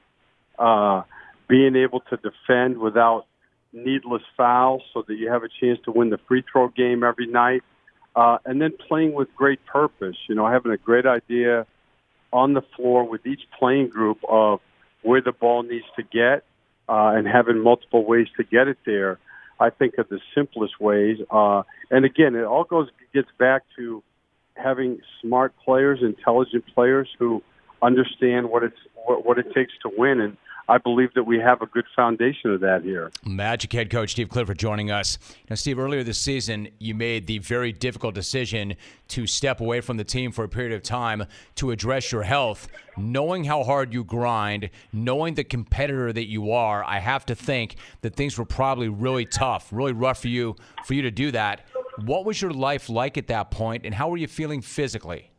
uh, being able to defend without needless fouls so that you have a chance to win the free throw game every night. Uh, and then playing with great purpose, you know, having a great idea on the floor with each playing group of where the ball needs to get uh, and having multiple ways to get it there, I think are the simplest ways. Uh, and again, it all goes gets back to having smart players, intelligent players who understand what it's what, what it takes to win. And I believe that we have a good foundation of that here. Magic head coach Steve Clifford joining us. Now, Steve, earlier this season, you made the very difficult decision to step away from the team for a period of time to address your health. Knowing how hard you grind, knowing the competitor that you are, I have to think that things were probably really tough, really rough for you, for you to do that. What was your life like at that point, and how were you feeling physically?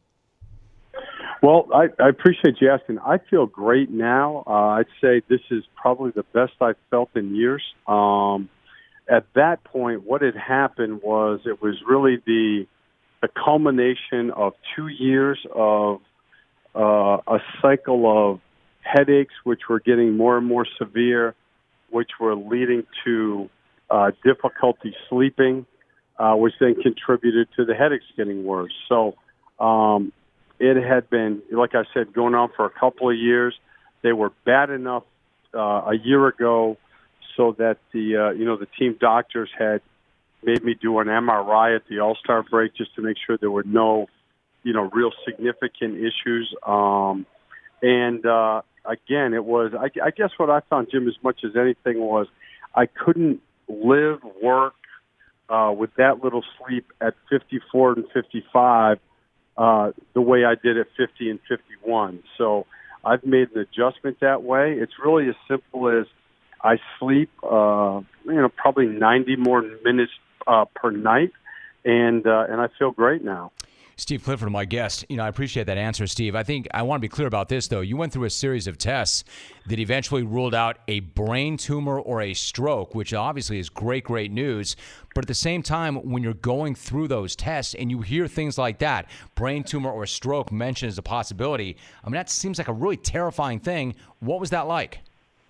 Well, I, I appreciate you asking. I feel great now. Uh, I'd say this is probably the best I've felt in years. Um, at that point, what had happened was it was really the the culmination of two years of uh, a cycle of headaches, which were getting more and more severe, which were leading to uh, difficulty sleeping, uh, which then contributed to the headaches getting worse. So um, it had been, like I said, going on for a couple of years. They were bad enough uh, a year ago so that the uh, you know the team doctors had made me do an M R I at the All-Star break just to make sure there were no you know real significant issues. Um, and uh, again, it was I, I guess what I found, Jim, as much as anything was I couldn't live, work uh, with that little sleep at fifty-four and fifty-five uh, the way I did at fifty and fifty-one. So I've made an adjustment that way. It's really as simple as I sleep, uh, you know, probably ninety more minutes uh, per night, and uh, and I feel great now. Steve Clifford, my guest. You know, I appreciate that answer, Steve. I think I want to be clear about this, though. You went through a series of tests that eventually ruled out a brain tumor or a stroke, which obviously is great, great news. But at the same time, when you're going through those tests and you hear things like that, brain tumor or stroke mentioned as a possibility, I mean, that seems like a really terrifying thing. What was that like?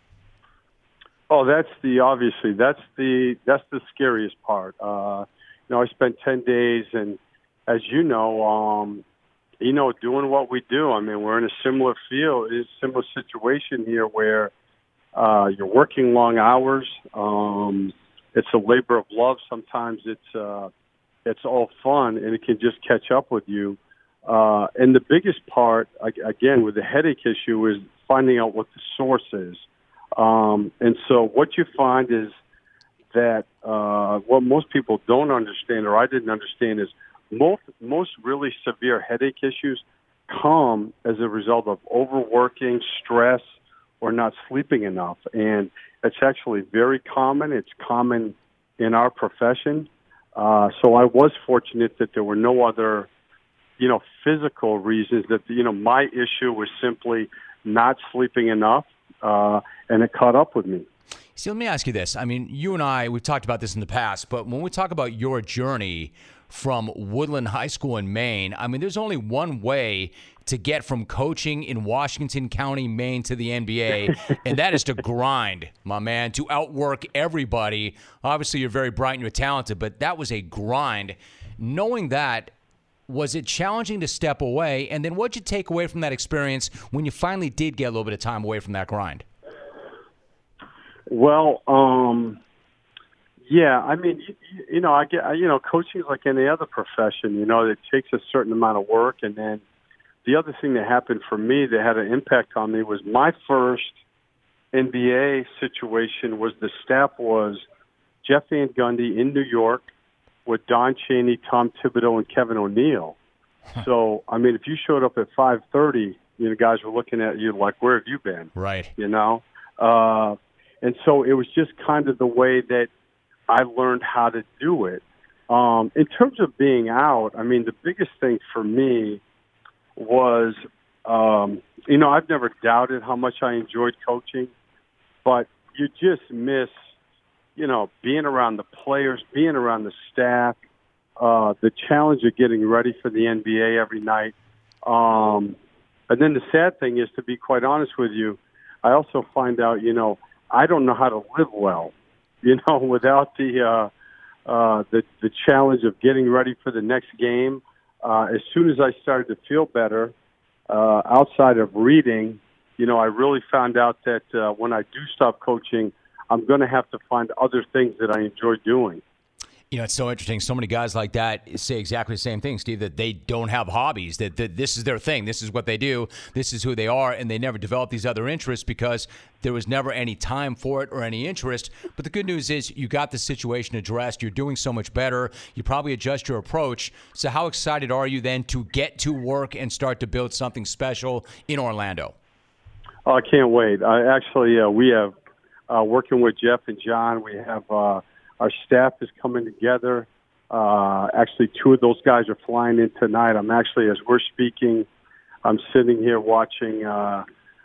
Oh, that's the obviously that's the that's the scariest part. Uh, you know, I spent ten days and. As you know, um, you know, doing what we do. I mean, we're in a similar field, a similar situation here where uh, you're working long hours. Um, it's a labor of love. Sometimes it's uh, it's all fun, and it can just catch up with you. Uh, and the biggest part, again, with the headache issue, is finding out what the source is. Um, and so, what you find is that uh, what most people don't understand, or I didn't understand, is Most most really severe headache issues come as a result of overworking, stress, or not sleeping enough. And it's actually very common. It's common in our profession. Uh, so I was fortunate that there were no other, you know, physical reasons. That, you know, my issue was simply not sleeping enough, uh, and it caught up with me. See, let me ask you this. I mean, you and I, we've talked about this in the past, but when we talk about your journey from Woodland High School in Maine, I mean, there's only one way to get from coaching in Washington County, Maine to the N B A, and that is to grind, my man, to outwork everybody. Obviously, you're very bright and you're talented, but that was a grind. Knowing that, was it challenging to step away? And then what'd you take away from that experience when you finally did get a little bit of time away from that grind? Well, um, yeah, I mean, you, you know, I get, you know, coaching is like any other profession. You know, it takes a certain amount of work, and then the other thing that happened for me that had an impact on me was my first N B A situation was the staff was Jeff Van Gundy in New York with Don Chaney, Tom Thibodeau, and Kevin O'Neill. So, I mean, if you showed up at five thirty, you know, guys were looking at you like, where have you been? Right. You know? Uh, and so it was just kind of the way that I learned how to do it. Um, in terms of being out, I mean, the biggest thing for me was, um, you know, I've never doubted how much I enjoyed coaching, but you just miss, you know, being around the players, being around the staff, uh, the challenge of getting ready for the N B A every night. Um, and then the sad thing is, to be quite honest with you, I also find out, you know, I don't know how to live well, you know, without the uh, uh, the the challenge of getting ready for the next game. Uh, as soon as I started to feel better, uh, outside of reading, you know, I really found out that uh, when I do stop coaching, I'm going to have to find other things that I enjoy doing. You know, it's so interesting. So many guys like that say exactly the same thing, Steve, that they don't have hobbies, that, that this is their thing. This is what they do. This is who they are. And they never develop these other interests because there was never any time for it or any interest. But the good news is you got the situation addressed. You're doing so much better. You probably adjust your approach. So how excited are you then to get to work and start to build something special in Orlando? Oh, I can't wait. I actually, uh, we have, uh, working with Jeff and John, we have uh, – our staff is coming together. Uh, actually, two of those guys are flying in tonight. I'm actually, as we're speaking, I'm sitting here watching uh,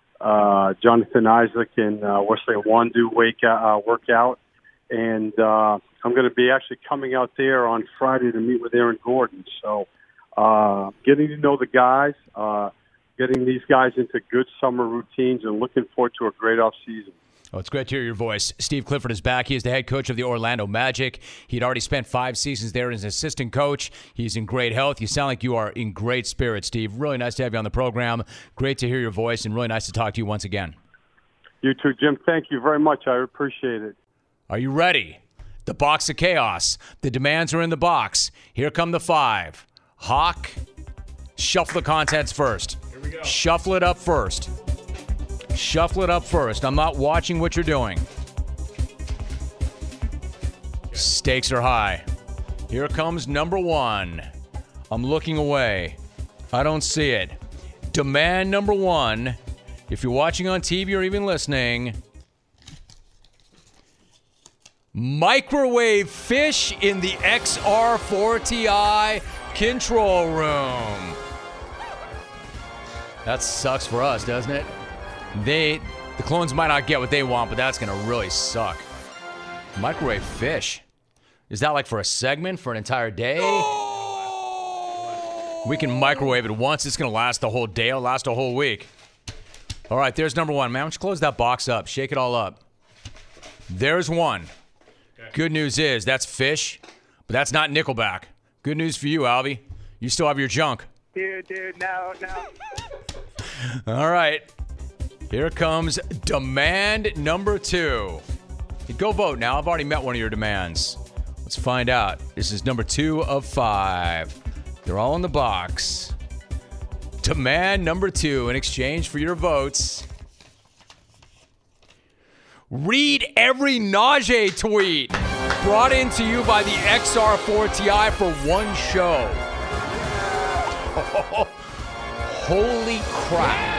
uh, Jonathan Isaac and uh, Wesley Wandu wake uh, work out. And uh, I'm going to be actually coming out there on Friday to meet with Aaron Gordon. So uh, getting to know the guys, uh, getting these guys into good summer routines, and looking forward to a great off season. Oh, it's great to hear your voice. Steve Clifford is back. He is the head coach of the Orlando Magic. He'd already spent five seasons there as an assistant coach. He's in great health. You sound like you are in great spirits, Steve. Really nice to have you on the program. Great to hear your voice, and really nice to talk to you once again. You too, Jim. Thank you very much. I appreciate it. Are you ready? The box of chaos. The demands are in the box. Here come the five. Hawk, shuffle the contents first. Here we go. Shuffle it up first. Shuffle it up first. I'm not watching what you're doing. Okay. Stakes are high. Here comes number one. I'm looking away. I don't see it. Demand number one. If you're watching on T V or even listening, microwave fish in the X R four T I control room. That sucks for us, doesn't it? They, the clones might not get what they want, but that's going to really suck. Microwave fish. Is that like for a segment, for an entire day? No! We can microwave it once. It's going to last the whole day. It'll last a whole week. All right, there's number one. Man, why don't you close that box up? Shake it all up. There's one. Okay. Good news is that's fish, but that's not Nickelback. Good news for you, Alvy. You still have your junk. Dude, dude, no, no. All right. Here comes demand number two. Go vote now. I've already met one of your demands. Let's find out. This is number two of five. They're all in the box. Demand number two in exchange for your votes. Read every Najee tweet brought into you by the X R four T I for one show. Oh, holy crap.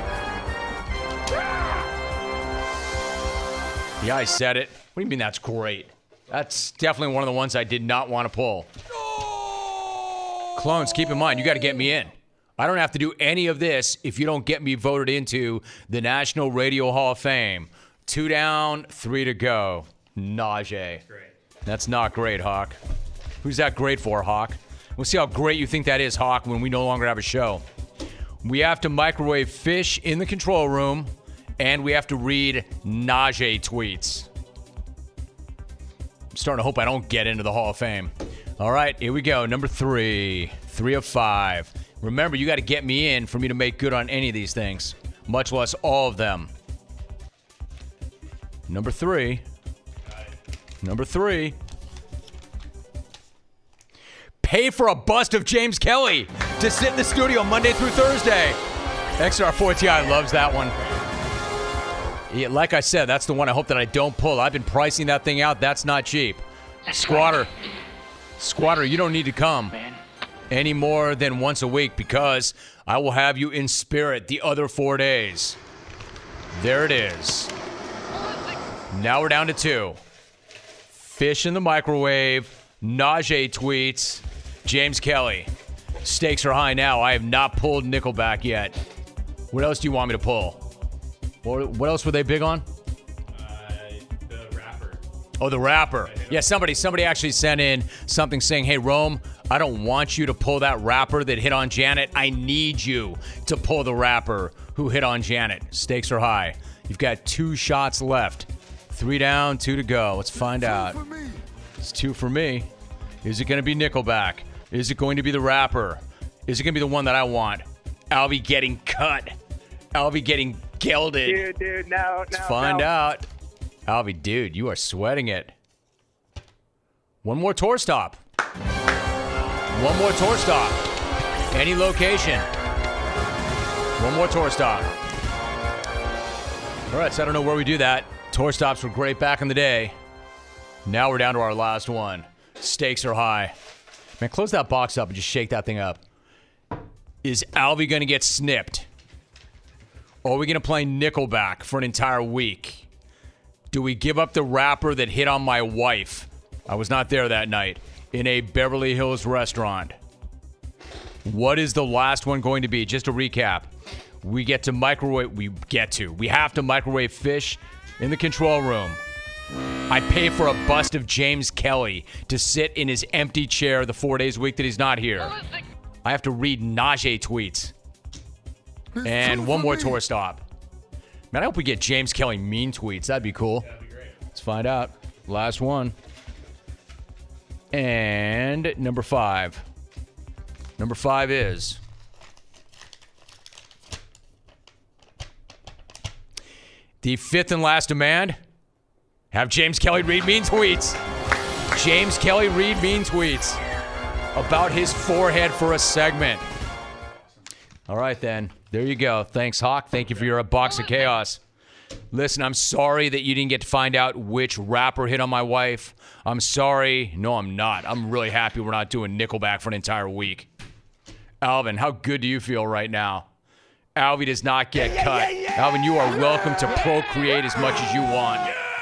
Yeah, I said it. What do you mean that's great? That's definitely one of the ones I did not want to pull. No! Clones, keep in mind, you got to get me in. I don't have to do any of this if you don't get me voted into the National Radio Hall of Fame. Two down, three to go. Najee. Great. That's not great, Hawk. Who's that great for, Hawk? We'll see how great you think that is, Hawk, when we no longer have a show. We have to microwave fish in the control room. And we have to read Najee tweets. I'm starting to hope I don't get into the Hall of Fame. All right, here we go. Number three. Three of five. Remember, you got to get me in for me to make good on any of these things, much less all of them. Number three. Number three. Pay for a bust of James Kelly to sit in the studio Monday through Thursday. X R four T I loves that one. Yeah, like I said, that's the one I hope that I don't pull. I've been pricing that thing out. That's not cheap. That's Squatter. Right. Squatter, you don't need to come any more than once a week because I will have you in spirit the other four days. There it is. Now we're down to two. Fish in the microwave. Najee tweets. James Kelly. Stakes are high now. I have not pulled Nickelback yet. What else do you want me to pull? Or what else were they big on? Uh, the rapper. Oh, the rapper. Yeah, somebody somebody actually sent in something saying, hey, Rome, I don't want you to pull that rapper that hit on Janet. I need you to pull the rapper who hit on Janet. Stakes are high. You've got two shots left. Three down, two to go. Let's find two out. For me. It's two for me. Is it going to be Nickelback? Is it going to be the rapper? Is it going to be the one that I want? Alvy getting cut. Alvy getting gelded. Dude, dude, no, no. Let's find no. out. Alvy, dude, you are sweating it. One more tour stop. One more tour stop. Any location. One more tour stop. All right, so I don't know where we do that. Tour stops were great back in the day. Now we're down to our last one. Stakes are high. Man, close that box up and just shake that thing up. Is Alvy going to get snipped? Or are we going to play Nickelback for an entire week? Do we give up the rapper that hit on my wife? I was not there that night. In a Beverly Hills restaurant. What is the last one going to be? Just to recap. We get to microwave. We get to. We have to microwave fish in the control room. I pay for a bust of James Kelly to sit in his empty chair the four days a week that he's not here. I have to read Najee tweets. And one more tour stop. Man, I hope we get James Kelly mean tweets. That'd be cool. That'd be great. Let's find out. Last one. And number five. Number five is the fifth and last demand. Have James Kelly read mean tweets. James Kelly read mean tweets about his forehead for a segment. All right, then. There you go. Thanks, Hawk. Thank you for your box of chaos. Listen, I'm sorry that you didn't get to find out which rapper hit on my wife. I'm sorry. No, I'm not. I'm really happy we're not doing Nickelback for an entire week. Alvin, how good do you feel right now? Alvin does not get yeah, cut. Yeah, yeah, Alvin, you are welcome to procreate as much as you want.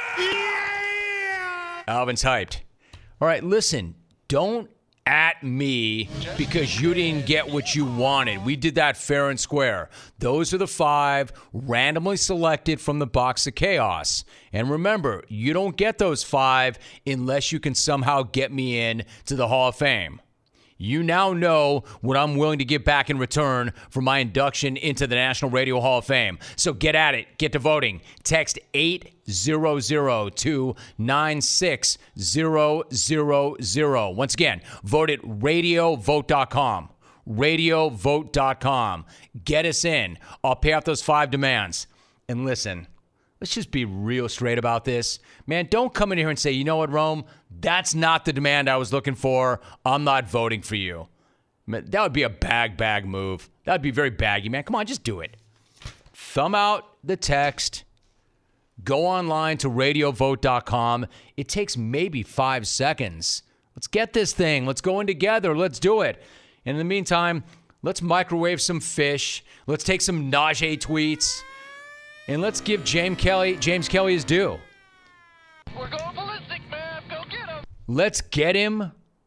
Alvin's hyped. All right, listen. Don't at me because you didn't get what you wanted. We did that fair and square. Those are the five randomly selected from the box of chaos. And remember, you don't get those five unless you can somehow get me in to the Hall of Fame. You now know what I'm willing to give back in return for my induction into the National Radio Hall of Fame. So get at it. Get to voting. Text eight hundred to nine six zero zero zero. Once again, vote at radio vote dot com. radio vote dot com. Get us in. I'll pay off those five demands. And listen, let's just be real straight about this. Man, don't come in here and say, you know what, Rome? That's not the demand I was looking for. I'm not voting for you. Man, that would be a bag, bag move. That would be very baggy, man. Come on, just do it. Thumb out the text. Go online to radio vote dot com. It takes maybe five seconds. Let's get this thing. Let's go in together. Let's do it. And in the meantime, let's microwave some fish. Let's take some Najee tweets. And let's give James Kelly, James Kelly his due. We're going ballistic, man. Go get him. Let's get him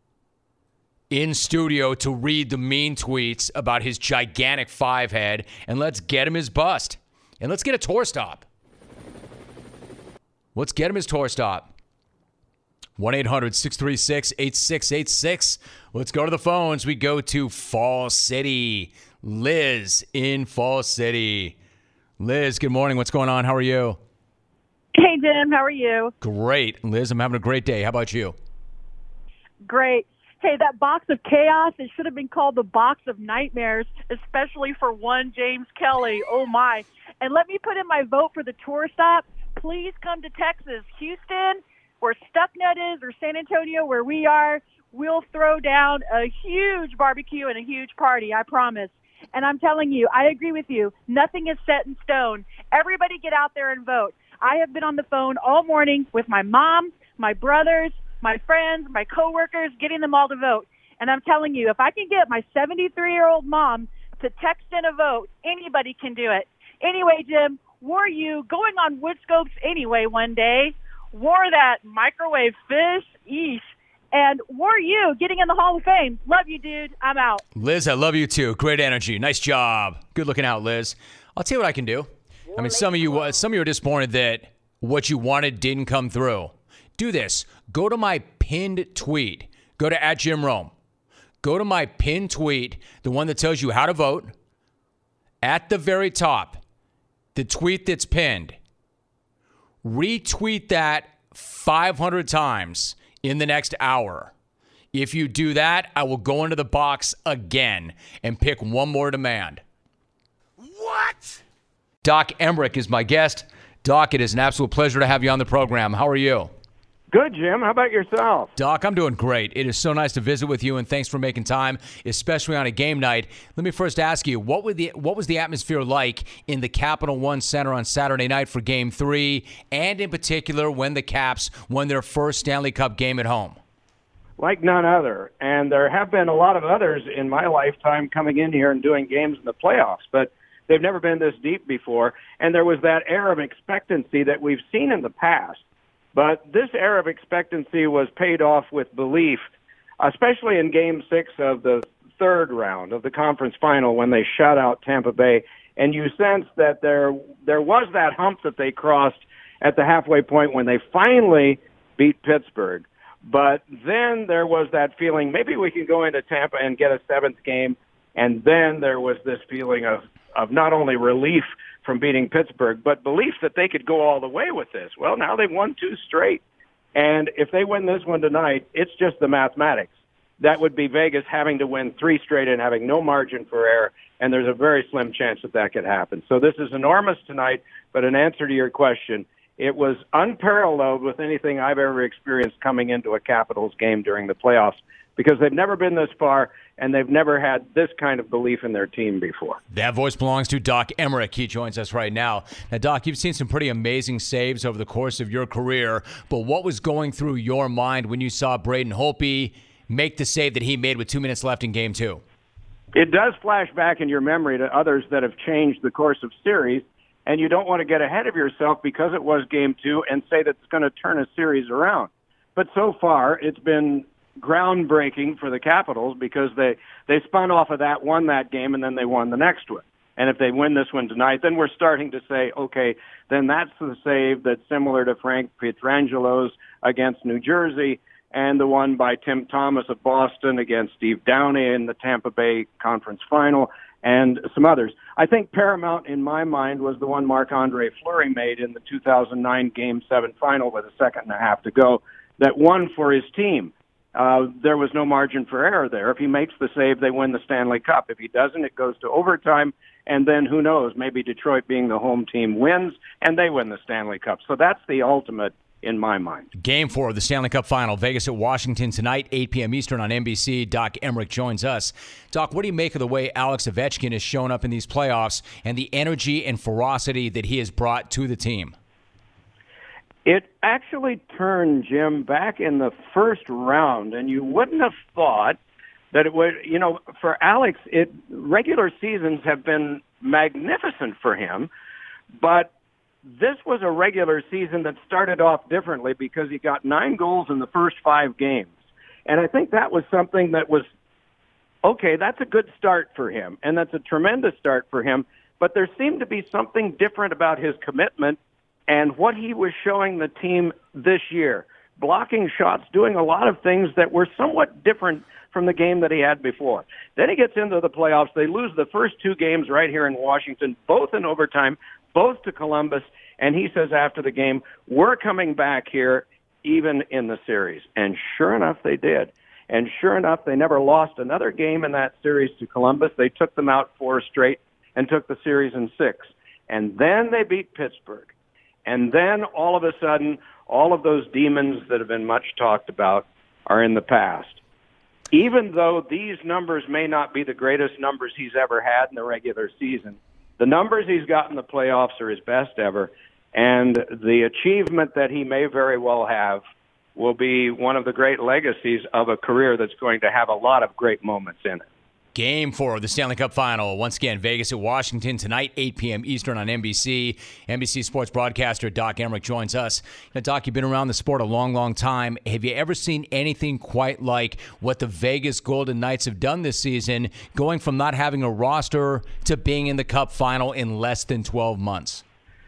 in studio to read the mean tweets about his gigantic five head, and let's get him his bust. And let's get a tour stop. Let's get him his tour stop. one eight hundred six three six eight six eight six. Let's go to the phones. We go to Fall City. Liz in Fall City. Liz, good morning. What's going on? How are you? Hey, Jim. How are you? Great. Liz, I'm having a great day. How about you? Great. Hey, that box of chaos, it should have been called the box of nightmares, especially for one James Kelly. Oh, my. And let me put in my vote for the tour stop. Please come to Texas. Houston, where Stucknut is, or San Antonio, where we are. We'll throw down a huge barbecue and a huge party, I promise. And I'm telling you, I agree with you. Nothing is set in stone. Everybody get out there and vote. I have been on the phone all morning with my mom, my brothers, my friends, my coworkers, getting them all to vote. And I'm telling you, if I can get my seventy-three-year-old mom to text in a vote, anybody can do it. Anyway, Jim, were you going on wood scopes anyway one day? Wore that microwave fish? Eesh. And were you getting in the Hall of Fame? Love you, dude. I'm out. Liz, I love you too. Great energy. Nice job. Good looking out, Liz. I'll tell you what I can do. I mean, some of you, uh, some of you are disappointed that what you wanted didn't come through. Do this. Go to my pinned tweet. Go to at Jim Rome. Go to my pinned tweet, the one that tells you how to vote. At the very top, the tweet that's pinned. Retweet that five hundred times in the next hour. If you do that, I will go into the box again and pick one more demand. What? Doc Emmerich is my guest. Doc, it is an absolute pleasure to have you on the program. How are you? Good, Jim. How about yourself? Doc, I'm doing great. It is so nice to visit with you, and thanks for making time, especially on a game night. Let me first ask you, what, would the, what was the atmosphere like in the Capital One Center on Saturday night for Game three, and in particular when the Caps won their first Stanley Cup game at home? Like none other. And there have been a lot of others in my lifetime coming in here and doing games in the playoffs, but they've never been this deep before. And there was that air of expectancy that we've seen in the past. But this air of expectancy was paid off with belief, especially in Game six of the third round of the conference final when they shut out Tampa Bay. And you sense that there there was that hump that they crossed at the halfway point when they finally beat Pittsburgh. But then there was that feeling, maybe we can go into Tampa and get a seventh game. And then there was this feeling of, of not only relief from beating Pittsburgh, but belief that they could go all the way with this. Well, now they've won two straight. And if they win this one tonight, it's just the mathematics. That would be Vegas having to win three straight and having no margin for error, and there's a very slim chance that that could happen. So this is enormous tonight, but in answer to your question, it was unparalleled with anything I've ever experienced coming into a Capitals game during the playoffs, because they've never been this far, and they've never had this kind of belief in their team before. That voice belongs to Doc Emrick. He joins us right now. Now, Doc, you've seen some pretty amazing saves over the course of your career, but what was going through your mind when you saw Braden Holtby make the save that he made with two minutes left in game two? It does flash back in your memory to others that have changed the course of series, and you don't want to get ahead of yourself because it was game two and say that it's going to turn a series around. But so far, it's been groundbreaking for the Capitals because they, they spun off of that, won that game, and then they won the next one. And if they win this one tonight, then we're starting to say, okay, then that's the save that's similar to Frank Pietrangelo's against New Jersey and the one by Tim Thomas of Boston against Steve Downey in the Tampa Bay Conference Final and some others. I think paramount in my mind was the one Marc-Andre Fleury made in the two thousand nine Game seven Final with a second and a half to go that won for his team. Uh, there was no margin for error there. If he makes the save, they win the Stanley Cup. If he doesn't, it goes to overtime, and then who knows, maybe Detroit being the home team wins, and they win the Stanley Cup. So that's the ultimate in my mind. Game four of the Stanley Cup Final, Vegas at Washington tonight, eight p.m. Eastern on N B C. Doc Emrick joins us. Doc, what do you make of the way Alex Ovechkin has shown up in these playoffs and the energy and ferocity that he has brought to the team? It actually turned, Jim, back in the first round, and you wouldn't have thought that it would, you know, for Alex, it regular seasons have been magnificent for him, but this was a regular season that started off differently because he got nine goals in the first five games. And I think that was something that was, okay, that's a good start for him, and that's a tremendous start for him, but there seemed to be something different about his commitment and what he was showing the team this year, blocking shots, doing a lot of things that were somewhat different from the game that he had before. Then he gets into the playoffs. They lose the first two games right here in Washington, both in overtime, both to Columbus, and he says after the game, we're coming back here even in the series. And sure enough, they did. And sure enough, they never lost another game in that series to Columbus. They took them out four straight and took the series in six. And then they beat Pittsburgh. And then all of a sudden, all of those demons that have been much talked about are in the past. Even though these numbers may not be the greatest numbers he's ever had in the regular season, the numbers he's got in the playoffs are his best ever, and the achievement that he may very well have will be one of the great legacies of a career that's going to have a lot of great moments in it. Game four of the Stanley Cup Final. Once again, Vegas at Washington tonight, eight p.m. Eastern on N B C. N B C sports broadcaster Doc Emrick joins us. Now, Doc, you've been around the sport a long, long time. Have you ever seen anything quite like what the Vegas Golden Knights have done this season, going from not having a roster to being in the Cup Final in less than twelve months?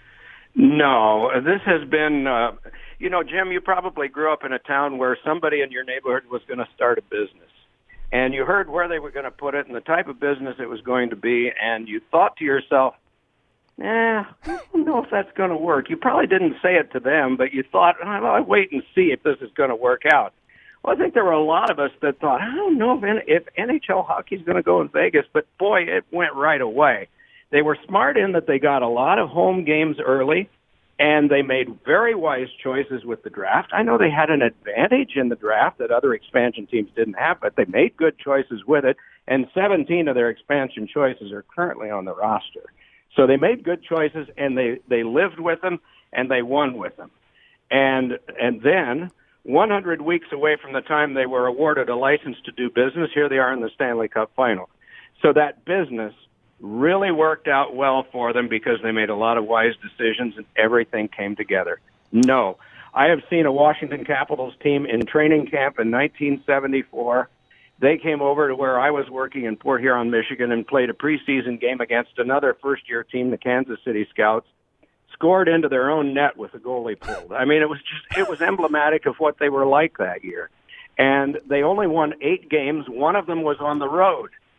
No, this has been, uh, you know, Jim, you probably grew up in a town where somebody in your neighborhood was going to start a business. And you heard where they were going to put it and the type of business it was going to be, and you thought to yourself, eh, I don't know if that's going to work. You probably didn't say it to them, but you thought, oh, I'll wait and see if this is going to work out. Well, I think there were a lot of us that thought, I don't know if, if N H L hockey is going to go in Vegas, but boy, it went right away. They were smart in that they got a lot of home games early, and they made very wise choices with the draft. I know they had an advantage in the draft that other expansion teams didn't have, but they made good choices with it, and seventeen of their expansion choices are currently on the roster. So they made good choices, and they, they lived with them, and they won with them. And and then, one hundred weeks away from the time they were awarded a license to do business, here they are in the Stanley Cup Final. So that business really worked out well for them because they made a lot of wise decisions and everything came together. No, I have seen a Washington Capitals team in training camp in nineteen seventy-four. They came over to where I was working in Port Huron, Michigan, and played a preseason game against another first-year team, the Kansas City Scouts, scored into their own net with the goalie pulled. I mean, it was just, it was emblematic of what they were like that year. And they only won eight games. One of them was on the road.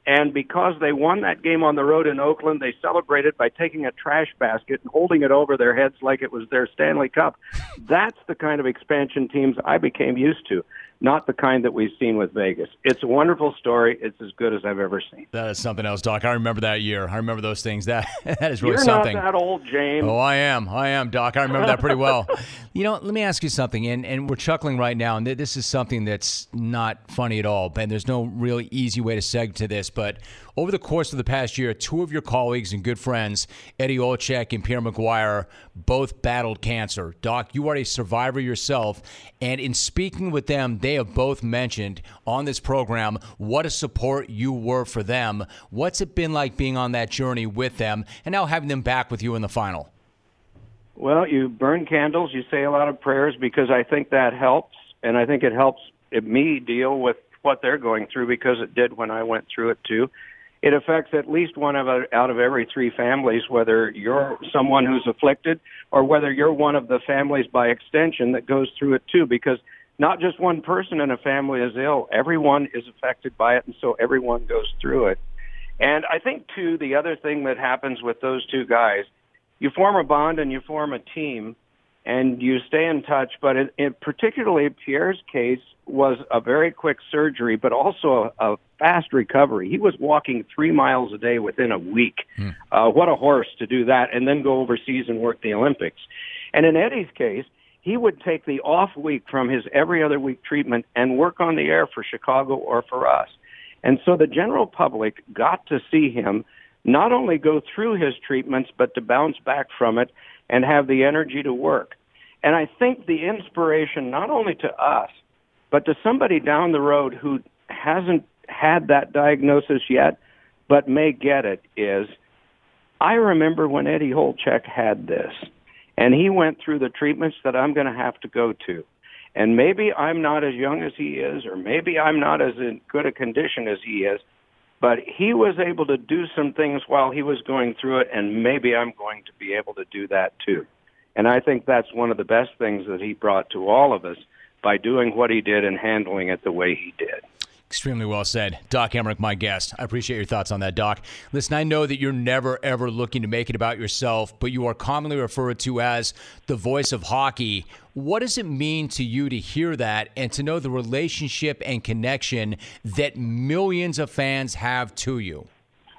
And because they won that game on the road in Oakland, they celebrated by taking a trash basket and holding it over their heads like it was their Stanley Cup. That's the kind of expansion teams I became used to, not the kind that we've seen with Vegas. It's a wonderful story. It's as good as I've ever seen. That is something else, Doc. I remember that year. I remember those things. That that is really You're something. You're not that old, James. Oh, I am. I am, Doc. I remember that pretty well. You know, let me ask you something, and, and we're chuckling right now, and this is something that's not funny at all, and there's no really easy way to seg to this, but over the course of the past year, two of your colleagues and good friends, Eddie Olczyk and Pierre McGuire, both battled cancer. Doc, you are a survivor yourself, and in speaking with them, they have both mentioned on this program what a support you were for them. What's it been like being on that journey with them, and now having them back with you in the final? Well, you burn candles, you say a lot of prayers, because I think that helps, and I think it helps me deal with what they're going through, because it did when I went through it too. It affects at least one of out of every three families, whether you're someone who's afflicted or whether you're one of the families by extension that goes through it too, because not just one person in a family is ill. Everyone is affected by it, and so everyone goes through it. And I think, too, the other thing that happens with those two guys, you form a bond and you form a team, and you stay in touch. But it, it, particularly Pierre's case was a very quick surgery, but also a, a fast recovery. He was walking three miles a day within a week. Hmm. Uh, what a horse to do that and then go overseas and work the Olympics. And in Eddie's case, he would take the off week from his every other week treatment and work on the air for Chicago or for us. And so the general public got to see him not only go through his treatments, but to bounce back from it and have the energy to work. And I think the inspiration, not only to us, but to somebody down the road who hasn't had that diagnosis yet, but may get it, is I remember when Eddie Olczyk had this, and he went through the treatments that I'm going to have to go to. And maybe I'm not as young as he is, or maybe I'm not as in good a condition as he is, but he was able to do some things while he was going through it, and maybe I'm going to be able to do that too. And I think that's one of the best things that he brought to all of us by doing what he did and handling it the way he did. Extremely well said. Doc Emrick, my guest. I appreciate your thoughts on that, Doc. Listen, I know that you're never, ever looking to make it about yourself, but you are commonly referred to as the voice of hockey. What does it mean to you to hear that and to know the relationship and connection that millions of fans have to you?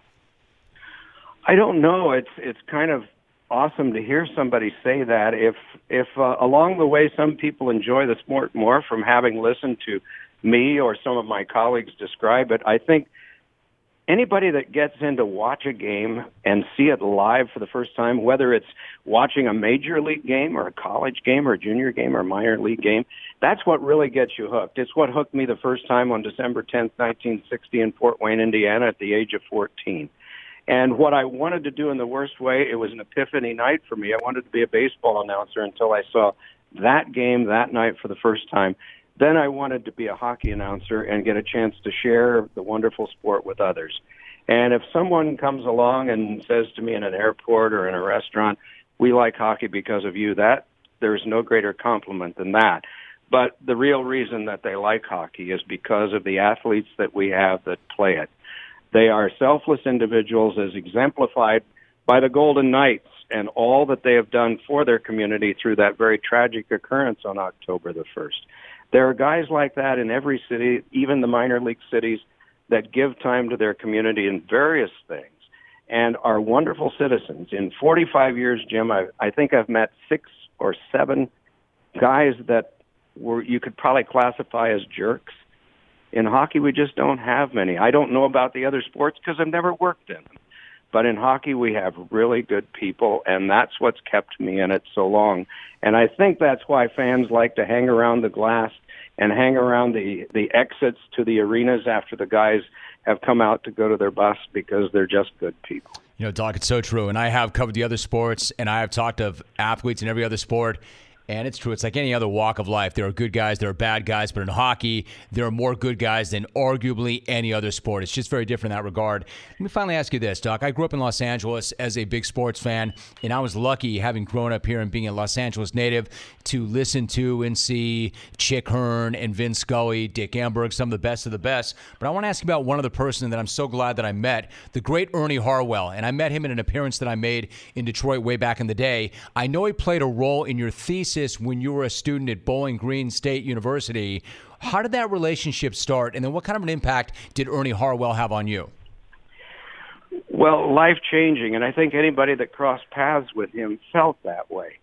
I don't know. It's it's kind of awesome to hear somebody say that. If, if uh, along the way some people enjoy the sport more from having listened to me or some of my colleagues describe it, I think anybody that gets in to watch a game and see it live for the first time, whether it's watching a major league game or a college game or a junior game or a minor league game, that's what really gets you hooked. It's what hooked me the first time on December tenth, nineteen sixty in Fort Wayne, Indiana at the age of fourteen. And what I wanted to do in the worst way, it was an epiphany night for me. I wanted to be a baseball announcer until I saw that game that night for the first time. Then I wanted to be a hockey announcer and get a chance to share the wonderful sport with others. And if someone comes along and says to me in an airport or in a restaurant, we like hockey because of you, that there's no greater compliment than that. But the real reason that they like hockey is because of the athletes that we have that play it. They are selfless individuals as exemplified by the Golden Knights and all that they have done for their community through that very tragic occurrence on October the first. There are guys like that in every city, even the minor league cities, that give time to their community in various things and are wonderful citizens. In forty-five years, Jim, I, I think I've met six or seven guys that were you could probably classify as jerks. In hockey, we just don't have many. I don't know about the other sports because I've never worked in them. But in hockey, we have really good people, and that's what's kept me in it so long. And I think that's why fans like to hang around the glass and hang around the, the exits to the arenas after the guys have come out to go to their bus, because they're just good people. You know, Doc, it's so true. And I have covered the other sports, and I have talked of athletes in every other sport. And it's true. It's like any other walk of life. There are good guys, there are bad guys, but in hockey, there are more good guys than arguably any other sport. It's just very different in that regard. Let me finally ask you this, Doc. I grew up in Los Angeles as a big sports fan, and I was lucky, having grown up here and being a Los Angeles native, to listen to and see Chick Hearn and Vin Scully, Dick Enberg, some of the best of the best. But I want to ask you about one other person that I'm so glad that I met, the great Ernie Harwell. And I met him in an appearance that I made in Detroit way back in the day. I know he played a role in your thesis when you were a student at Bowling Green State University. How did that relationship start, and then what kind of an impact did Ernie Harwell have on you? Well, life-changing, and I think anybody that crossed paths with him felt that way.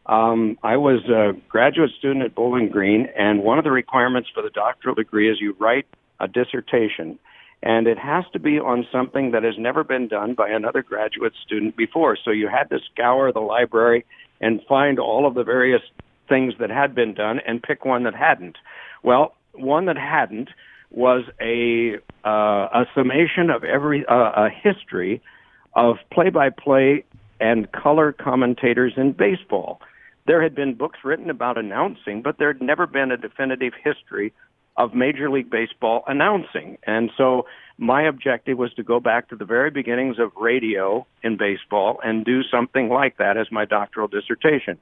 Um, I was a graduate student at Bowling Green, and one of the requirements for the doctoral degree is you write a dissertation, and it has to be on something that has never been done by another graduate student before. So you had to scour the library and find all of the various things that had been done and pick one that hadn't. Well, one that hadn't was a uh, a summation of every uh, a history of play-by-play and color commentators in baseball. There had been books written about announcing, but there had never been a definitive history of Major League Baseball announcing. And so my objective was to go back to the very beginnings of radio in baseball and do something like that as my doctoral dissertation.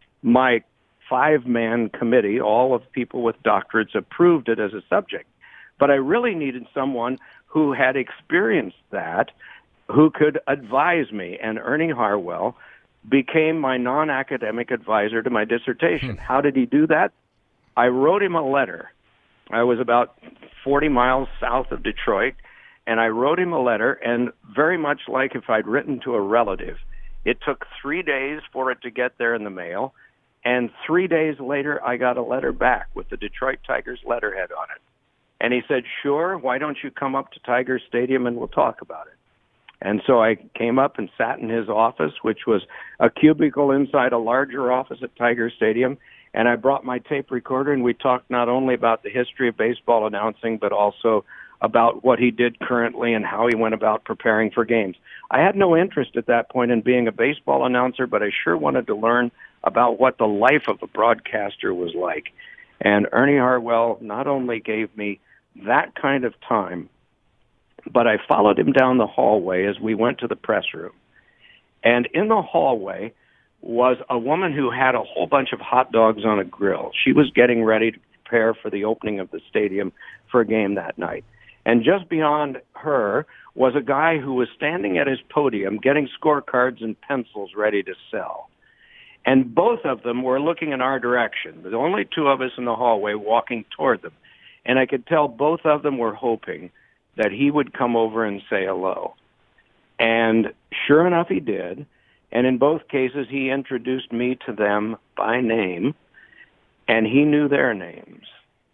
My five-man committee, all of people with doctorates, approved it as a subject. But I really needed someone who had experienced that, who could advise me. And Ernie Harwell became my non-academic advisor to my dissertation. How did he do that? I wrote him a letter. I was about forty miles south of Detroit, and I wrote him a letter, and very much like if I'd written to a relative, it took three days for it to get there in the mail, and three days later I got a letter back with the Detroit Tigers letterhead on it. And he said, sure, why don't you come up to Tiger Stadium and we'll talk about it. And so I came up and sat in his office, which was a cubicle inside a larger office at Tiger Stadium, and I brought my tape recorder, and we talked not only about the history of baseball announcing, but also about what he did currently and how he went about preparing for games. I had no interest at that point in being a baseball announcer, but I sure wanted to learn about what the life of a broadcaster was like. And Ernie Harwell not only gave me that kind of time, but I followed him down the hallway as we went to the press room. And in the hallway was a woman who had a whole bunch of hot dogs on a grill. She was getting ready to prepare for the opening of the stadium for a game that night. And just beyond her was a guy who was standing at his podium getting scorecards and pencils ready to sell. And both of them were looking in our direction. There were only two of us in the hallway walking toward them. And I could tell both of them were hoping that he would come over and say hello. And sure enough, he did. And in both cases, he introduced me to them by name, and he knew their names.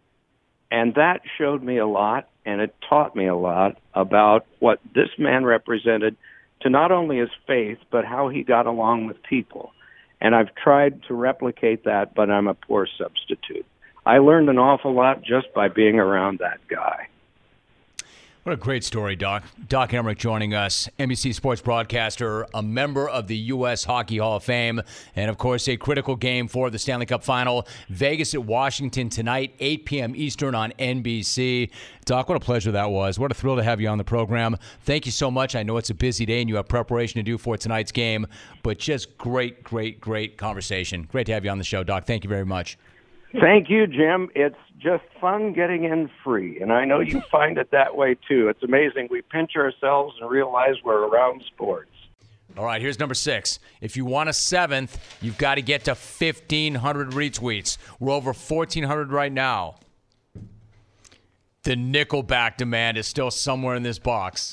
And that showed me a lot, and it taught me a lot about what this man represented to not only his faith, but how he got along with people. And I've tried to replicate that, but I'm a poor substitute. I learned an awful lot just by being around that guy. What a great story, Doc. Doc Emrick joining us, N B C sports broadcaster, a member of the U S Hockey Hall of Fame, and, of course, a critical game for the Stanley Cup Final. Vegas at Washington tonight, eight p.m. Eastern on N B C. Doc, what a pleasure that was. What a thrill to have you on the program. Thank you so much. I know it's a busy day and you have preparation to do for tonight's game, but just great, great, great conversation. Great to have you on the show, Doc. Thank you very much. Thank you, Jim. It's just fun getting in free, and I know you find it that way, too. It's amazing. We pinch ourselves and realize we're around sports. All right, here's number six. If you want a seventh, you've got to get to fifteen hundred retweets. We're over fourteen hundred right now. The Nickelback demand is still somewhere in this box.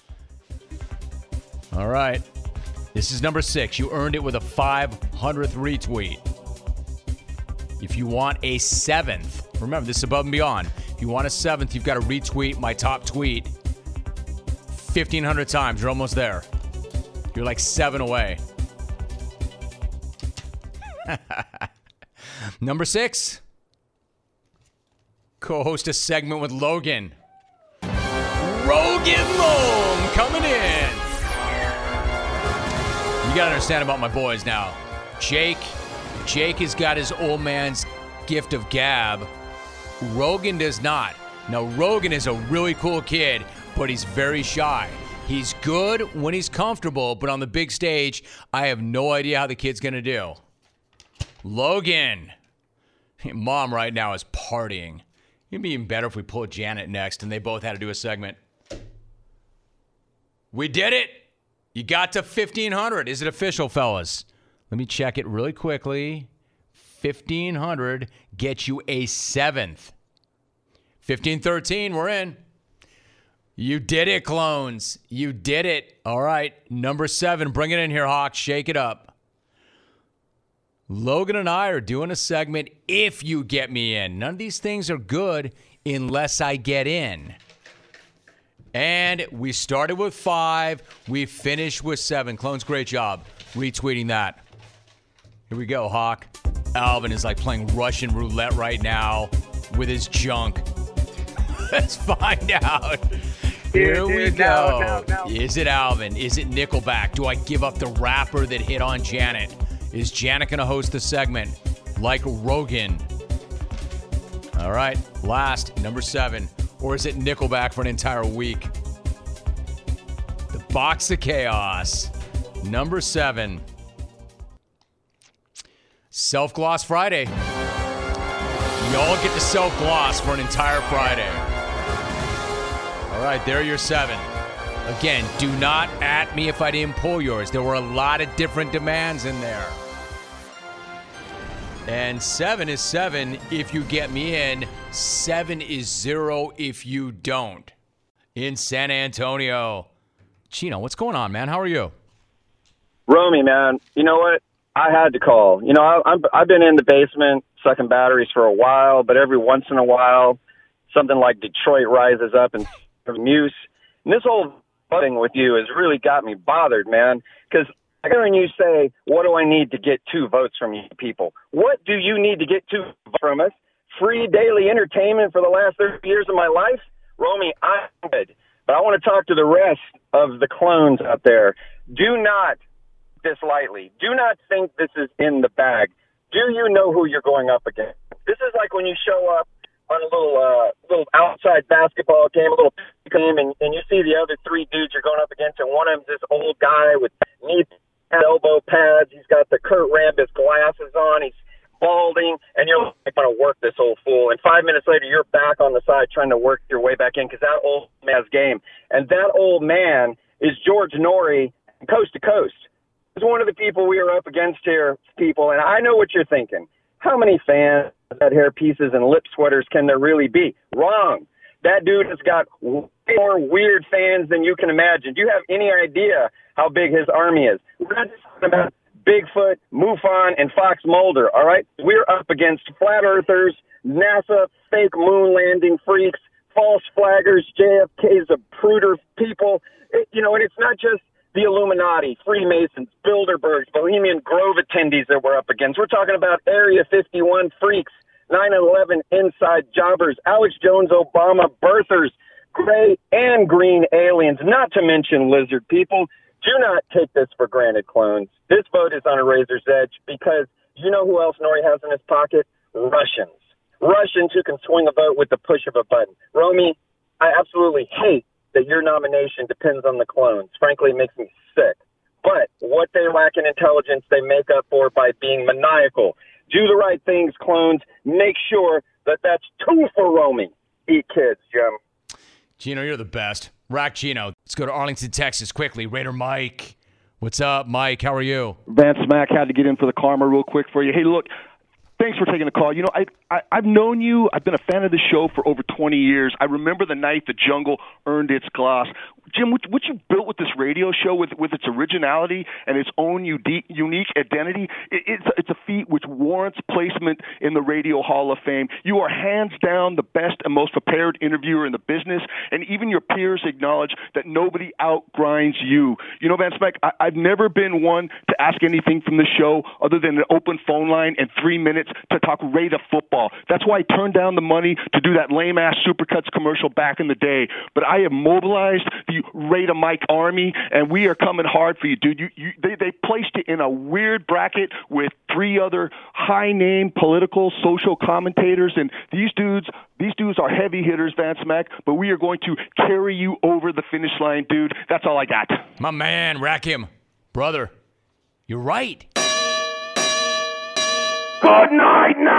All right. This is number six. You earned it with a five hundredth retweet. If you want a seventh, remember, this is above and beyond. If you want a seventh, you've got to retweet my top tweet fifteen hundred times. You're almost there. You're like seven away. Number six, co-host a segment with Logan. Rogan Loam coming in. You got to understand about my boys now. Jake Jake has got his old man's gift of gab. Rogan does not. Now, Rogan is a really cool kid, but he's very shy. He's good when he's comfortable, but on the big stage, I have no idea how the kid's going to do. Logan. Mom right now is partying. It'd be even better if we pulled Janet next and they both had to do a segment. We did it. You got to fifteen hundred. Is it official, fellas? Let me check it really quickly. fifteen hundred gets you a seventh. fifteen thirteen, we're in. You did it, clones. You did it. All right, number seven. Bring it in here, Hawk. Shake it up. Logan and I are doing a segment, If You Get Me In. None of these things are good unless I get in. And we started with five. We finished with seven. Clones, great job retweeting that. Here we go, Hawk. Alvin is like playing Russian roulette right now with his junk. Let's find out. Here dude, we dude, go. No, no, no. Is it Alvin? Is it Nickelback? Do I give up the rapper that hit on Janet? Is Janet going to host the segment like Rogan? All right, last, number seven. Or is it Nickelback for an entire week? The Box of Chaos. Number seven. Self-Gloss Friday. Y'all get to self-gloss for an entire Friday. All right, there are your seven. Again, do not at me if I didn't pull yours. There were a lot of different demands in there. And seven is seven if you get me in. Seven is zero if you don't. In San Antonio. Chino, what's going on, man? How are you? Romy, man. You know what? I had to call. You know, I, I'm, I've been in the basement sucking batteries for a while, but every once in a while, something like Detroit rises up and muse. And this whole thing with you has really got me bothered, man, because I hear you say, what do I need to get two votes from you people? What do you need to get two votes from us? Free daily entertainment for the last thirty years of my life? Romy, I'm good. But I want to talk to the rest of the clones out there. Do not this lightly. Do not think this is in the bag. Do you know who you're going up against? This is like when you show up on a little uh, little outside basketball game, a little game, and, and you see the other three dudes you're going up against, and one of them's this old guy with knee elbow pads. He's got the Kurt Rambis glasses on. He's balding, and you're like, going to work this old fool. And five minutes later, you're back on the side trying to work your way back in because that old man's game. And that old man is George Norrie, coast to coast. He's one of the people we are up against here, people, and I know what you're thinking. How many fans, that hair pieces, and lip sweaters can there really be? Wrong. That dude has got way more weird fans than you can imagine. Do you have any idea how big his army is? We're not just talking about Bigfoot, MUFON, and Fox Mulder, all right? We're up against flat earthers, NASA fake moon landing freaks, false flaggers, J F K's Zapruder people. It, you know, and it's not just the Illuminati, Freemasons, Bilderbergs, Bohemian Grove attendees that we're up against. We're talking about Area fifty-one freaks, nine eleven inside jobbers, Alex Jones, Obama birthers, gray and green aliens, not to mention lizard people. Do not take this for granted, clones. This vote is on a razor's edge because you know who else Norrie has in his pocket? Russians. Russians who can swing a vote with the push of a button. Romy, I absolutely hate that your nomination depends on the clones. Frankly, it makes me sick. But what they lack in intelligence, they make up for by being maniacal. Do the right things, clones. Make sure that that's two for Romy. Eat kids, Jim. Gino, you're the best. Rack Gino. Let's go to Arlington, Texas quickly. Raider Mike. What's up, Mike? How are you? Vance Mack had to get in for the karma real quick for you. Hey, look, thanks for taking the call. You know, I, I, I've known you. I've been a fan of the show for over twenty years. I remember the night the jungle earned its gloss. Jim, what, what you built with this radio show, with with its originality and its own unique, unique identity, it, it's, it's a feat which warrants placement in the Radio Hall of Fame. You are hands down the best and most prepared interviewer in the business, and even your peers acknowledge that nobody outgrinds you. You know, Vance Mack, I, I've never been one to ask anything from the show other than an open phone line and three minutes to talk Raider football. football. That's why I turned down the money to do that lame-ass Supercuts commercial back in the day. But I have mobilized the Raider Mike Army, and we are coming hard for you, dude. You, you, they, they placed it in a weird bracket with three other high-name political, social commentators, and these dudes, these dudes are heavy hitters, Vance Mack, but we are going to carry you over the finish line, dude. That's all I got. My man, Rakim. Brother, you're right. Good night,